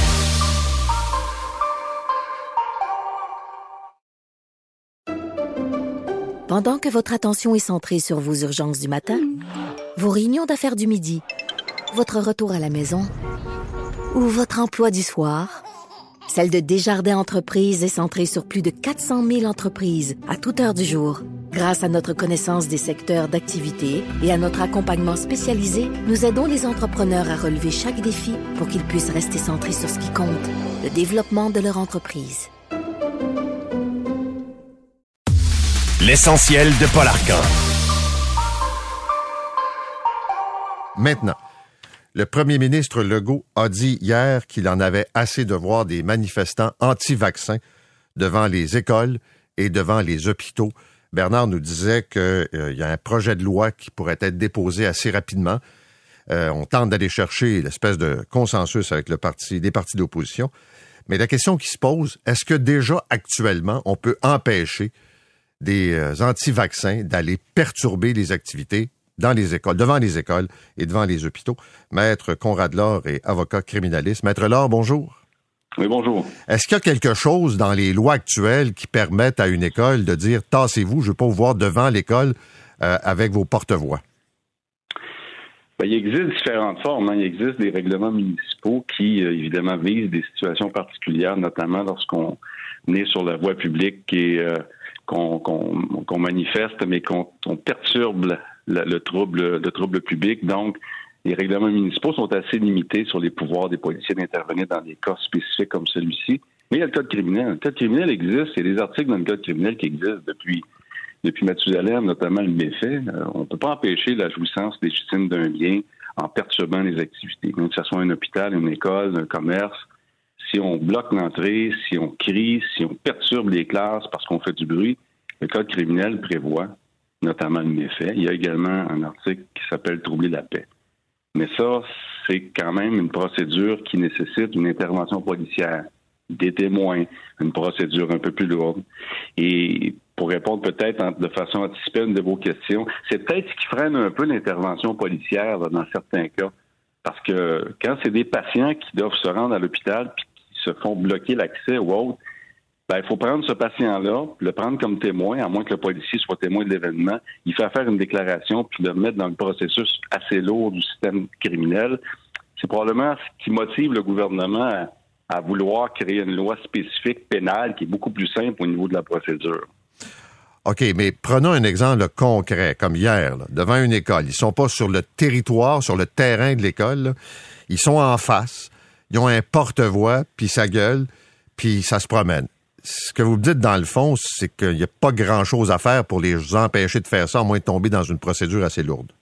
Pendant que votre attention est centrée sur vos urgences du matin, vos réunions d'affaires du midi, votre retour à la maison ou votre emploi du soir, celle de Desjardins Entreprises est centrée sur plus de quatre cent mille entreprises à toute heure du jour. Grâce à notre connaissance des secteurs d'activité et à notre accompagnement spécialisé, nous aidons les entrepreneurs à relever chaque défi pour qu'ils puissent rester centrés sur ce qui compte, le développement de leur entreprise. L'essentiel de Paul Arcan. Maintenant, le premier ministre Legault a dit hier qu'il en avait assez de voir des manifestants anti-vaccins devant les écoles et devant les hôpitaux. Bernard nous disait qu'il euh, y a un projet de loi qui pourrait être déposé assez rapidement. Euh, on tente d'aller chercher l'espèce de consensus avec le parti, des partis d'opposition. Mais la question qui se pose, est-ce que déjà actuellement, on peut empêcher des euh, anti-vaccins d'aller perturber les activités dans les écoles, devant les écoles et devant les hôpitaux? Maître Conrad Lord est avocat criminaliste. Maître Lord, bonjour. Oui, bonjour. Est-ce qu'il y a quelque chose dans les lois actuelles qui permettent à une école de dire « tassez-vous, je ne veux pas vous voir devant l'école euh, avec vos porte-voix » ? Ben, il existe différentes formes. Hein. Il existe des règlements municipaux qui, euh, évidemment, visent des situations particulières, notamment lorsqu'on est sur la voie publique et euh, qu'on, qu'on, qu'on manifeste, mais qu'on, qu'on perturbe la, le, trouble, le trouble public. Donc, les règlements municipaux sont assez limités sur les pouvoirs des policiers d'intervenir dans des cas spécifiques comme celui-ci. Mais il y a le code criminel. Le code criminel existe. Il y a des articles dans le code criminel qui existent depuis, depuis Mathusalem, notamment le méfait. Euh, on ne peut pas empêcher la jouissance légitime d'un bien en perturbant les activités. Même que ce soit un hôpital, une école, un commerce. Si on bloque l'entrée, si on crie, si on perturbe les classes parce qu'on fait du bruit, le code criminel prévoit notamment le méfait. Il y a également un article qui s'appelle « Troubler la paix ». Mais ça, c'est quand même une procédure qui nécessite une intervention policière, des témoins, une procédure un peu plus lourde. Et pour répondre peut-être de façon anticipée à une de vos questions, c'est peut-être ce qui freine un peu l'intervention policière là, dans certains cas. Parce que quand c'est des patients qui doivent se rendre à l'hôpital puis qui se font bloquer l'accès ou autre, ben, il faut prendre ce patient-là, le prendre comme témoin, à moins que le policier soit témoin de l'événement. Il fait faire une déclaration, puis le mettre dans le processus assez lourd du système criminel. C'est probablement ce qui motive le gouvernement à, à vouloir créer une loi spécifique pénale qui est beaucoup plus simple au niveau de la procédure. OK, mais prenons un exemple concret, comme hier, là, devant une école. Ils sont pas sur le territoire, sur le terrain de l'école. Là. Ils sont en face. Ils ont un porte-voix, puis ça gueule, puis ça se promène. Ce que vous me dites, dans le fond, c'est qu'il n'y a pas grand-chose à faire pour les empêcher de faire ça, à moins de tomber dans une procédure assez lourde.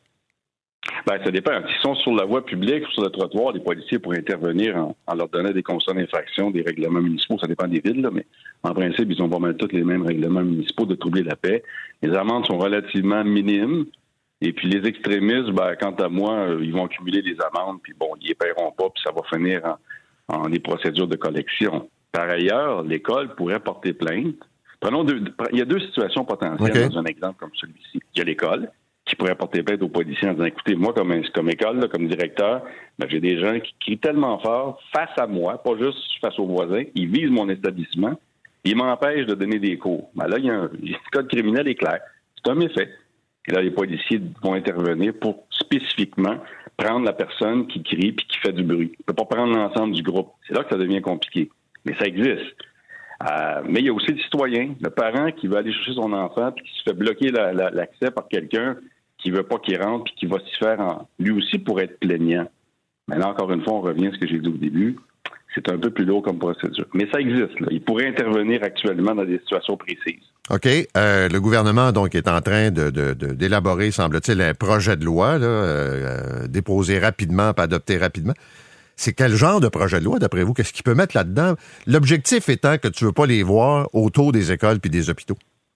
Bien, ça dépend. S'ils sont sur la voie publique ou sur le trottoir, les policiers pourraient intervenir en, en leur donnant des constats d'infraction, des règlements municipaux. Ça dépend des villes, là, mais en principe, ils ont pas mal tous les mêmes règlements municipaux de troubler la paix. Les amendes sont relativement minimes. Et puis les extrémistes, ben, quant à moi, ils vont accumuler les amendes, puis bon, ils les paieront pas, puis ça va finir en, en des procédures de collection. Par ailleurs, l'école pourrait porter plainte. Prenons deux, il y a deux situations potentielles okay. dans un exemple comme celui-ci. Il y a l'école qui pourrait porter plainte aux policiers en disant, écoutez, moi, comme, comme école, là, comme directeur, ben, j'ai des gens qui crient tellement fort face à moi, pas juste face aux voisins, ils visent mon établissement, ils m'empêchent de donner des cours. Ben là, il y a un, le code criminel est clair. C'est un méfait. Et là, les policiers vont intervenir pour spécifiquement prendre la personne qui crie puis qui fait du bruit. On ne peut pas prendre l'ensemble du groupe. C'est là que ça devient compliqué. Mais ça existe. Euh, mais il y a aussi le citoyen, le parent qui va aller chercher son enfant puis qui se fait bloquer la, la, l'accès par quelqu'un qui veut pas qu'il rentre puis qui va s'y faire en, lui aussi pour être plaignant. Mais là, encore une fois, on revient à ce que j'ai dit au début. C'est un peu plus lourd comme procédure. Mais ça existe. Là. Il pourrait intervenir actuellement dans des situations précises. OK. Euh, le gouvernement, donc, est en train de, de, de, d'élaborer, semble-t-il, un projet de loi là, euh, déposé rapidement puis adopté rapidement. C'est quel genre de projet de loi, d'après vous? Qu'est-ce qu'il peut mettre là-dedans? L'objectif étant que tu veux pas les voir autour des écoles puis des hôpitaux.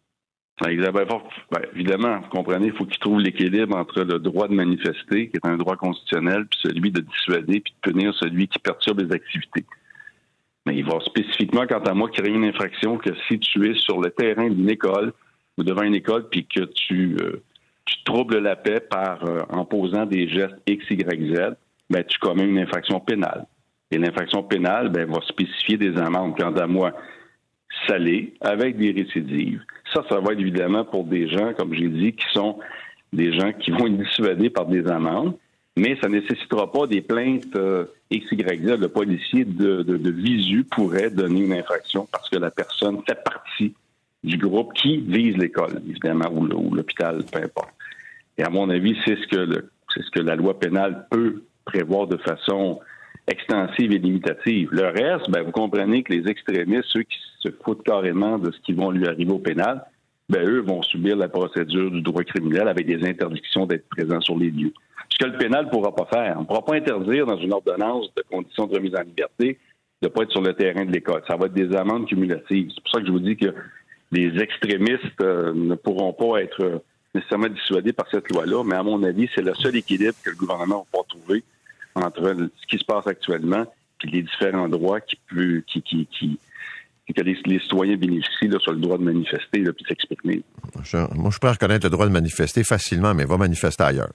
Ben, évidemment, vous comprenez, il faut qu'il trouve l'équilibre entre le droit de manifester, qui est un droit constitutionnel, puis celui de dissuader puis de punir celui qui perturbe les activités. Mais il va spécifiquement, quant à moi, créer une infraction que si tu es sur le terrain d'une école ou devant une école puis que tu, euh, tu troubles la paix par euh, en posant des gestes X, Y, Z, ben, tu commets une infraction pénale. Et l'infraction pénale ben, va spécifier des amendes, quant à moi, salées, avec des récidives. Ça, ça va être évidemment pour des gens, comme j'ai dit, qui sont des gens qui vont être dissuadés par des amendes, mais ça ne nécessitera pas des plaintes euh, X, Y, Z. Le policier de, de, de visu pourrait donner une infraction parce que la personne fait partie du groupe qui vise l'école, évidemment, ou, le, ou l'hôpital, peu importe. Et à mon avis, c'est ce que le, c'est ce que la loi pénale peut prévoir de façon extensive et limitative. Le reste, ben, vous comprenez que les extrémistes, ceux qui se foutent carrément de ce qui va lui arriver au pénal, ben, eux vont subir la procédure du droit criminel avec des interdictions d'être présents sur les lieux. Ce que le pénal ne pourra pas faire. On ne pourra pas interdire dans une ordonnance de conditions de remise en liberté de ne pas être sur le terrain de l'école. Ça va être des amendes cumulatives. C'est pour ça que je vous dis que les extrémistes euh, ne pourront pas être euh, nécessairement dissuadés par cette loi-là, mais à mon avis, c'est le seul équilibre que le gouvernement va pouvoir trouver entre ce qui se passe actuellement et les différents droits qui, peut, qui, qui, qui, que les, les citoyens bénéficient là, sur le droit de manifester et de s'exprimer. Je, moi, je peux reconnaître le droit de manifester facilement, mais va manifester ailleurs.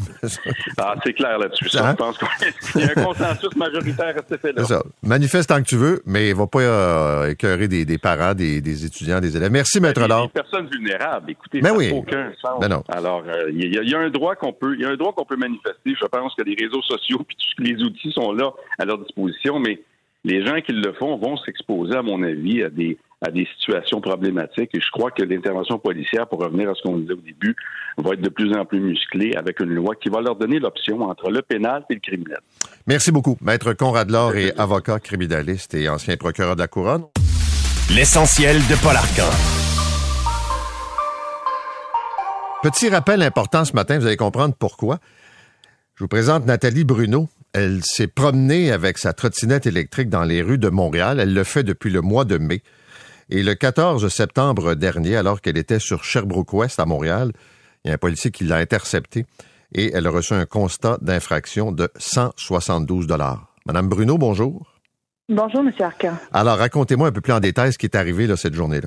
Ah, c'est clair là-dessus. Ça, hein? Je pense qu'il y a un consensus majoritaire à ce fait-là. C'est ça. Manifeste tant que tu veux, mais va pas euh, écœurer des, des parents, des, des étudiants, des élèves. Merci, Maître Laure. Des personnes vulnérables, écoutez, mais ça n'a oui. aucun sens. Ben non. Alors, il euh, y, y a un droit qu'on peut, il y a un droit qu'on peut manifester. Je pense que les réseaux sociaux puis tous les outils sont là à leur disposition, mais les gens qui le font vont s'exposer, à mon avis, à des, à des situations problématiques. Et je crois que l'intervention policière, pour revenir à ce qu'on disait au début, va être de plus en plus musclée avec une loi qui va leur donner l'option entre le pénal et le criminel. Merci beaucoup. Maître Conrad Laure est avocat criminaliste et ancien procureur de la Couronne. L'essentiel de Paul Arcan. Petit rappel important ce matin, vous allez comprendre pourquoi. Je vous présente Nathalie Bruno. Elle s'est promenée avec sa trottinette électrique dans les rues de Montréal. Elle le fait depuis le mois de mai. Et le quatorze septembre dernier, alors qu'elle était sur Sherbrooke-Ouest à Montréal, il y a un policier qui l'a interceptée et elle a reçu un constat d'infraction de cent soixante-douze dollars. Madame Bruno, bonjour. Bonjour, M. Arcan. Alors, racontez-moi un peu plus en détail ce qui est arrivé là, cette journée-là.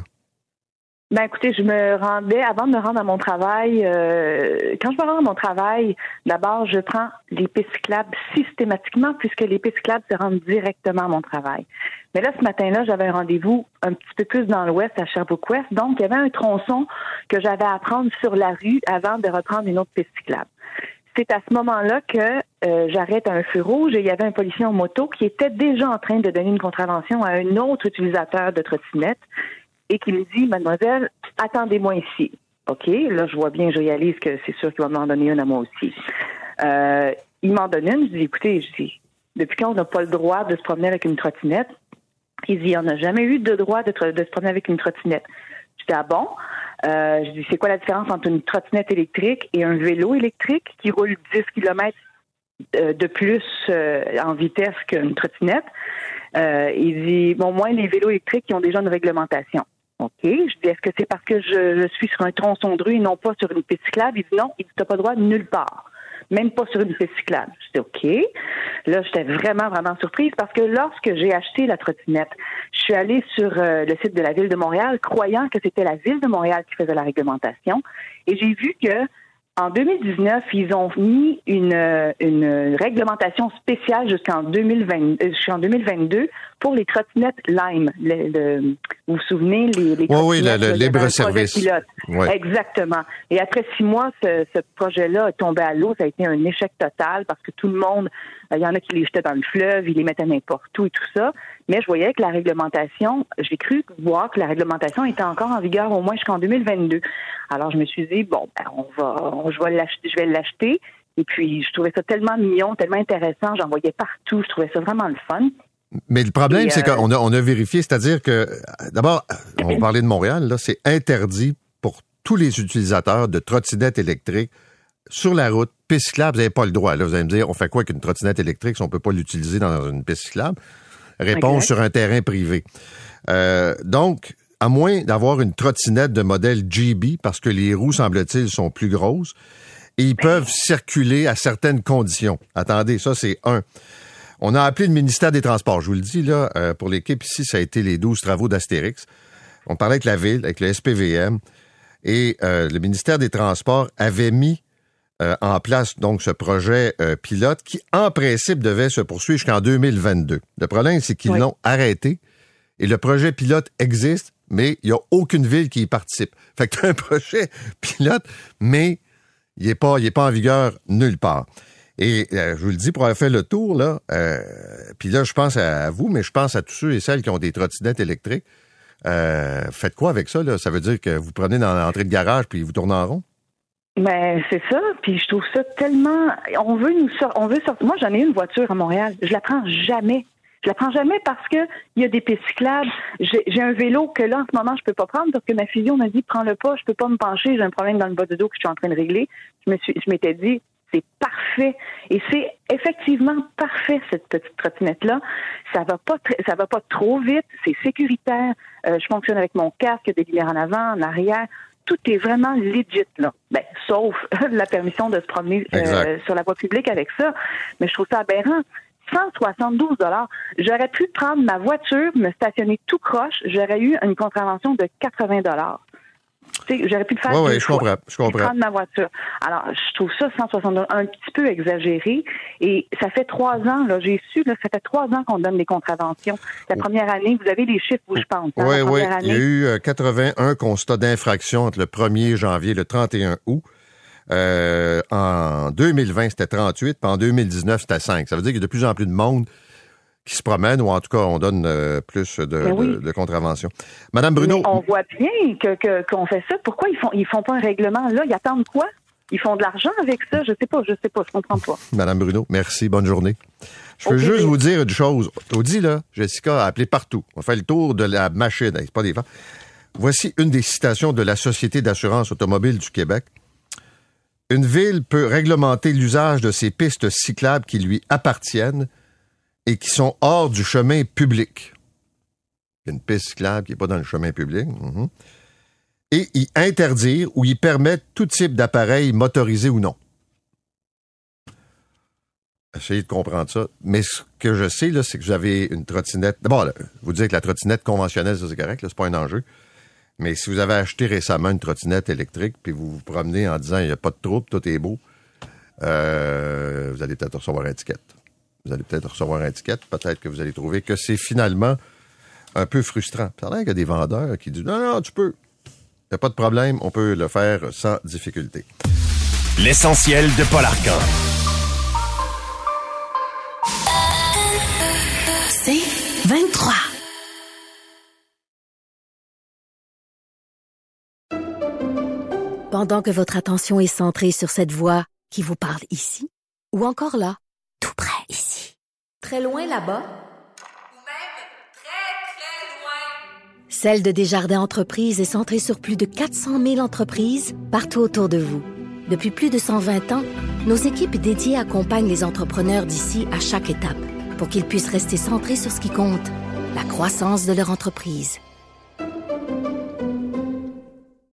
Ben écoutez, je me rendais, avant de me rendre à mon travail, euh, quand je me rends à mon travail, d'abord, je prends les pistes cyclables systématiquement puisque les pistes cyclables se rendent directement à mon travail. Mais là, ce matin-là, j'avais un rendez-vous un petit peu plus dans l'ouest, à Sherbrooke-Ouest, donc il y avait un tronçon que j'avais à prendre sur la rue avant de reprendre une autre piste cyclable. C'est à ce moment-là que euh, j'arrête à un feu rouge et il y avait un policier en moto qui était déjà en train de donner une contravention à un autre utilisateur de trottinette et qui me dit, mademoiselle, attendez-moi ici. OK, là, je vois bien, je réalise que c'est sûr qu'il va m'en donner une à moi aussi. Euh, il m'en donne une, je dis, écoutez, je dis, depuis quand on n'a pas le droit de se promener avec une trottinette? Il dit, il n'y en a jamais eu de droit de, tr- de se promener avec une trottinette. Je dis, ah bon? Euh, je dis, c'est quoi la différence entre une trottinette électrique et un vélo électrique qui roule dix kilomètres euh, de plus euh, en vitesse qu'une trottinette? Euh, il dit, bon, moins les vélos électriques qui ont déjà une réglementation. OK. Je dis, est-ce que c'est parce que je, je suis sur un tronçon de rue et non pas sur une piste cyclable? Il dit, non, il dit, t'as pas droit nulle part. Même pas sur une piste cyclable. Je dis, OK. Là, j'étais vraiment, vraiment surprise parce que lorsque j'ai acheté la trottinette, je suis allée sur euh, le site de la Ville de Montréal croyant que c'était la Ville de Montréal qui faisait la réglementation et j'ai vu que en deux mille dix-neuf, ils ont mis une, une réglementation spéciale jusqu'en deux mille vingt, jusqu'en deux mille vingt-deux pour les trottinettes Lime. Le, le, vous vous souvenez, les, les oui, oui, le, le libre service. Oui. Exactement. Et après six mois, ce, ce projet-là est tombé à l'eau. Ça a été un échec total parce que tout le monde, il y en a qui les jetaient dans le fleuve, ils les mettaient n'importe où et tout ça. Mais je voyais que la réglementation, j'ai cru voir que la réglementation était encore en vigueur au moins jusqu'en deux mille vingt-deux. Alors, je me suis dit, bon, ben, on va, on, je vais l'acheter, je vais l'acheter. Et puis, je trouvais ça tellement mignon, tellement intéressant. J'en voyais partout. Je trouvais ça vraiment le fun. Mais le problème, et, c'est euh... qu'on a, on a vérifié, c'est-à-dire que, d'abord, on parlait de Montréal, là, c'est interdit pour tous les utilisateurs de trottinettes électriques sur la route, piste cyclable, vous n'avez pas le droit. Là, vous allez me dire, on fait quoi avec une trottinette électrique si on ne peut pas l'utiliser dans une piste cyclable? Réponse okay. Sur un terrain privé. Euh, donc, à moins d'avoir une trottinette de modèle G B, parce que les roues, semble-t-il, sont plus grosses, et ils peuvent circuler à certaines conditions. Attendez, ça, c'est un. On a appelé le ministère des Transports. Je vous le dis, là, euh, pour l'équipe ici, ça a été les douze travaux d'Astérix. On parlait avec la Ville, avec le S P V M, et euh, le ministère des Transports avait mis euh, en place donc ce projet euh, pilote qui, en principe, devait se poursuivre jusqu'en deux mille vingt-deux. Le problème, c'est qu'ils oui. l'ont arrêté, et le projet pilote existe, mais il n'y a aucune ville qui y participe. Fait que tu as un projet pilote, mais il n'est pas, il est pas en vigueur nulle part. Et euh, je vous le dis, pour avoir fait le tour, là, euh, puis là, je pense à vous, mais je pense à tous ceux et celles qui ont des trottinettes électriques. Euh, faites quoi avec ça, là? Ça veut dire que vous prenez dans l'entrée de garage puis vous tournez en rond? Ben, c'est ça. Puis je trouve ça tellement... On veut nous sortir... On veut sortir... Moi, j'en ai une voiture à Montréal. Je la prends jamais. Je la prends jamais parce que il y a des pistes cyclables. J'ai, j'ai un vélo que là, en ce moment, je peux pas prendre parce que ma physio m'a dit, prends-le pas, je peux pas me pencher, j'ai un problème dans le bas de dos que je suis en train de régler. Je me suis, je m'étais dit, c'est parfait. Et c'est effectivement parfait, cette petite trottinette-là. Ça va pas, tr- ça va pas trop vite, c'est sécuritaire. Euh, je fonctionne avec mon casque, des lumières en avant, en arrière. Tout est vraiment legit, là. Ben, sauf la permission de se promener euh, sur la voie publique avec ça. Mais je trouve ça aberrant. cent soixante-douze dollars. J'aurais pu prendre ma voiture, me stationner tout croche, j'aurais eu une contravention de quatre-vingts dollars. Tu sais, j'aurais pu le faire. Oui, oui, je comprends. Je comprends. Prendre ma voiture. Alors, je trouve ça cent soixante-douze un petit peu exagéré. Et ça fait trois ans, là, j'ai su, là, ça fait trois ans qu'on donne des contraventions. La première année, vous avez les chiffres où je pense. Hein, oui, oui. Année, il y a eu euh, quatre-vingt-un constats d'infraction entre le premier janvier et le trente et un août. Euh, en deux mille vingt, c'était trente-huit, puis en deux mille dix-neuf, c'était cinq. Ça veut dire qu'il y a de plus en plus de monde qui se promène, ou en tout cas, on donne euh, plus de, oui. de, de contraventions. Madame Bruno... Mais on voit bien que, que, qu'on fait ça. Pourquoi ils font ils font pas un règlement là? Ils attendent quoi? Ils font de l'argent avec ça? Je sais pas, je sais pas, je comprends pas. Madame Bruno, merci, bonne journée. Je veux okay. juste vous dire une chose. Audi, là, Jessica a appelé partout. On fait le tour de la machine. C'est pas des vents. Voici une des citations de la Société d'assurance automobile du Québec. Une ville peut réglementer l'usage de ses pistes cyclables qui lui appartiennent et qui sont hors du chemin public. Il y a une piste cyclable qui n'est pas dans le chemin public. Mm-hmm. Et y interdire ou y permettre tout type d'appareil motorisé ou non. Essayez de comprendre ça. Mais ce que je sais, là, c'est que vous avez une trottinette. D'abord, là, vous dites que la trottinette conventionnelle, ça c'est correct, là, c'est pas un enjeu. Mais si vous avez acheté récemment une trottinette électrique, puis vous vous promenez en disant il n'y a pas de trouble, tout est beau, euh, vous allez peut-être recevoir un étiquette. Vous allez peut-être recevoir un étiquette. Peut-être que vous allez trouver que c'est finalement un peu frustrant. Ça a l'air qu'il y a des vendeurs qui disent non, non, tu peux. Il n'y a pas de problème, on peut le faire sans difficulté. L'essentiel de Paul Arcan. C'est vingt-trois. Pendant que votre attention est centrée sur cette voix qui vous parle ici, ou encore là, tout près ici, très loin là-bas, ou même très, très loin. Celle de Desjardins Entreprises est centrée sur plus de quatre cent mille entreprises partout autour de vous. Depuis plus de cent vingt ans, nos équipes dédiées accompagnent les entrepreneurs d'ici à chaque étape pour qu'ils puissent rester centrés sur ce qui compte, la croissance de leur entreprise.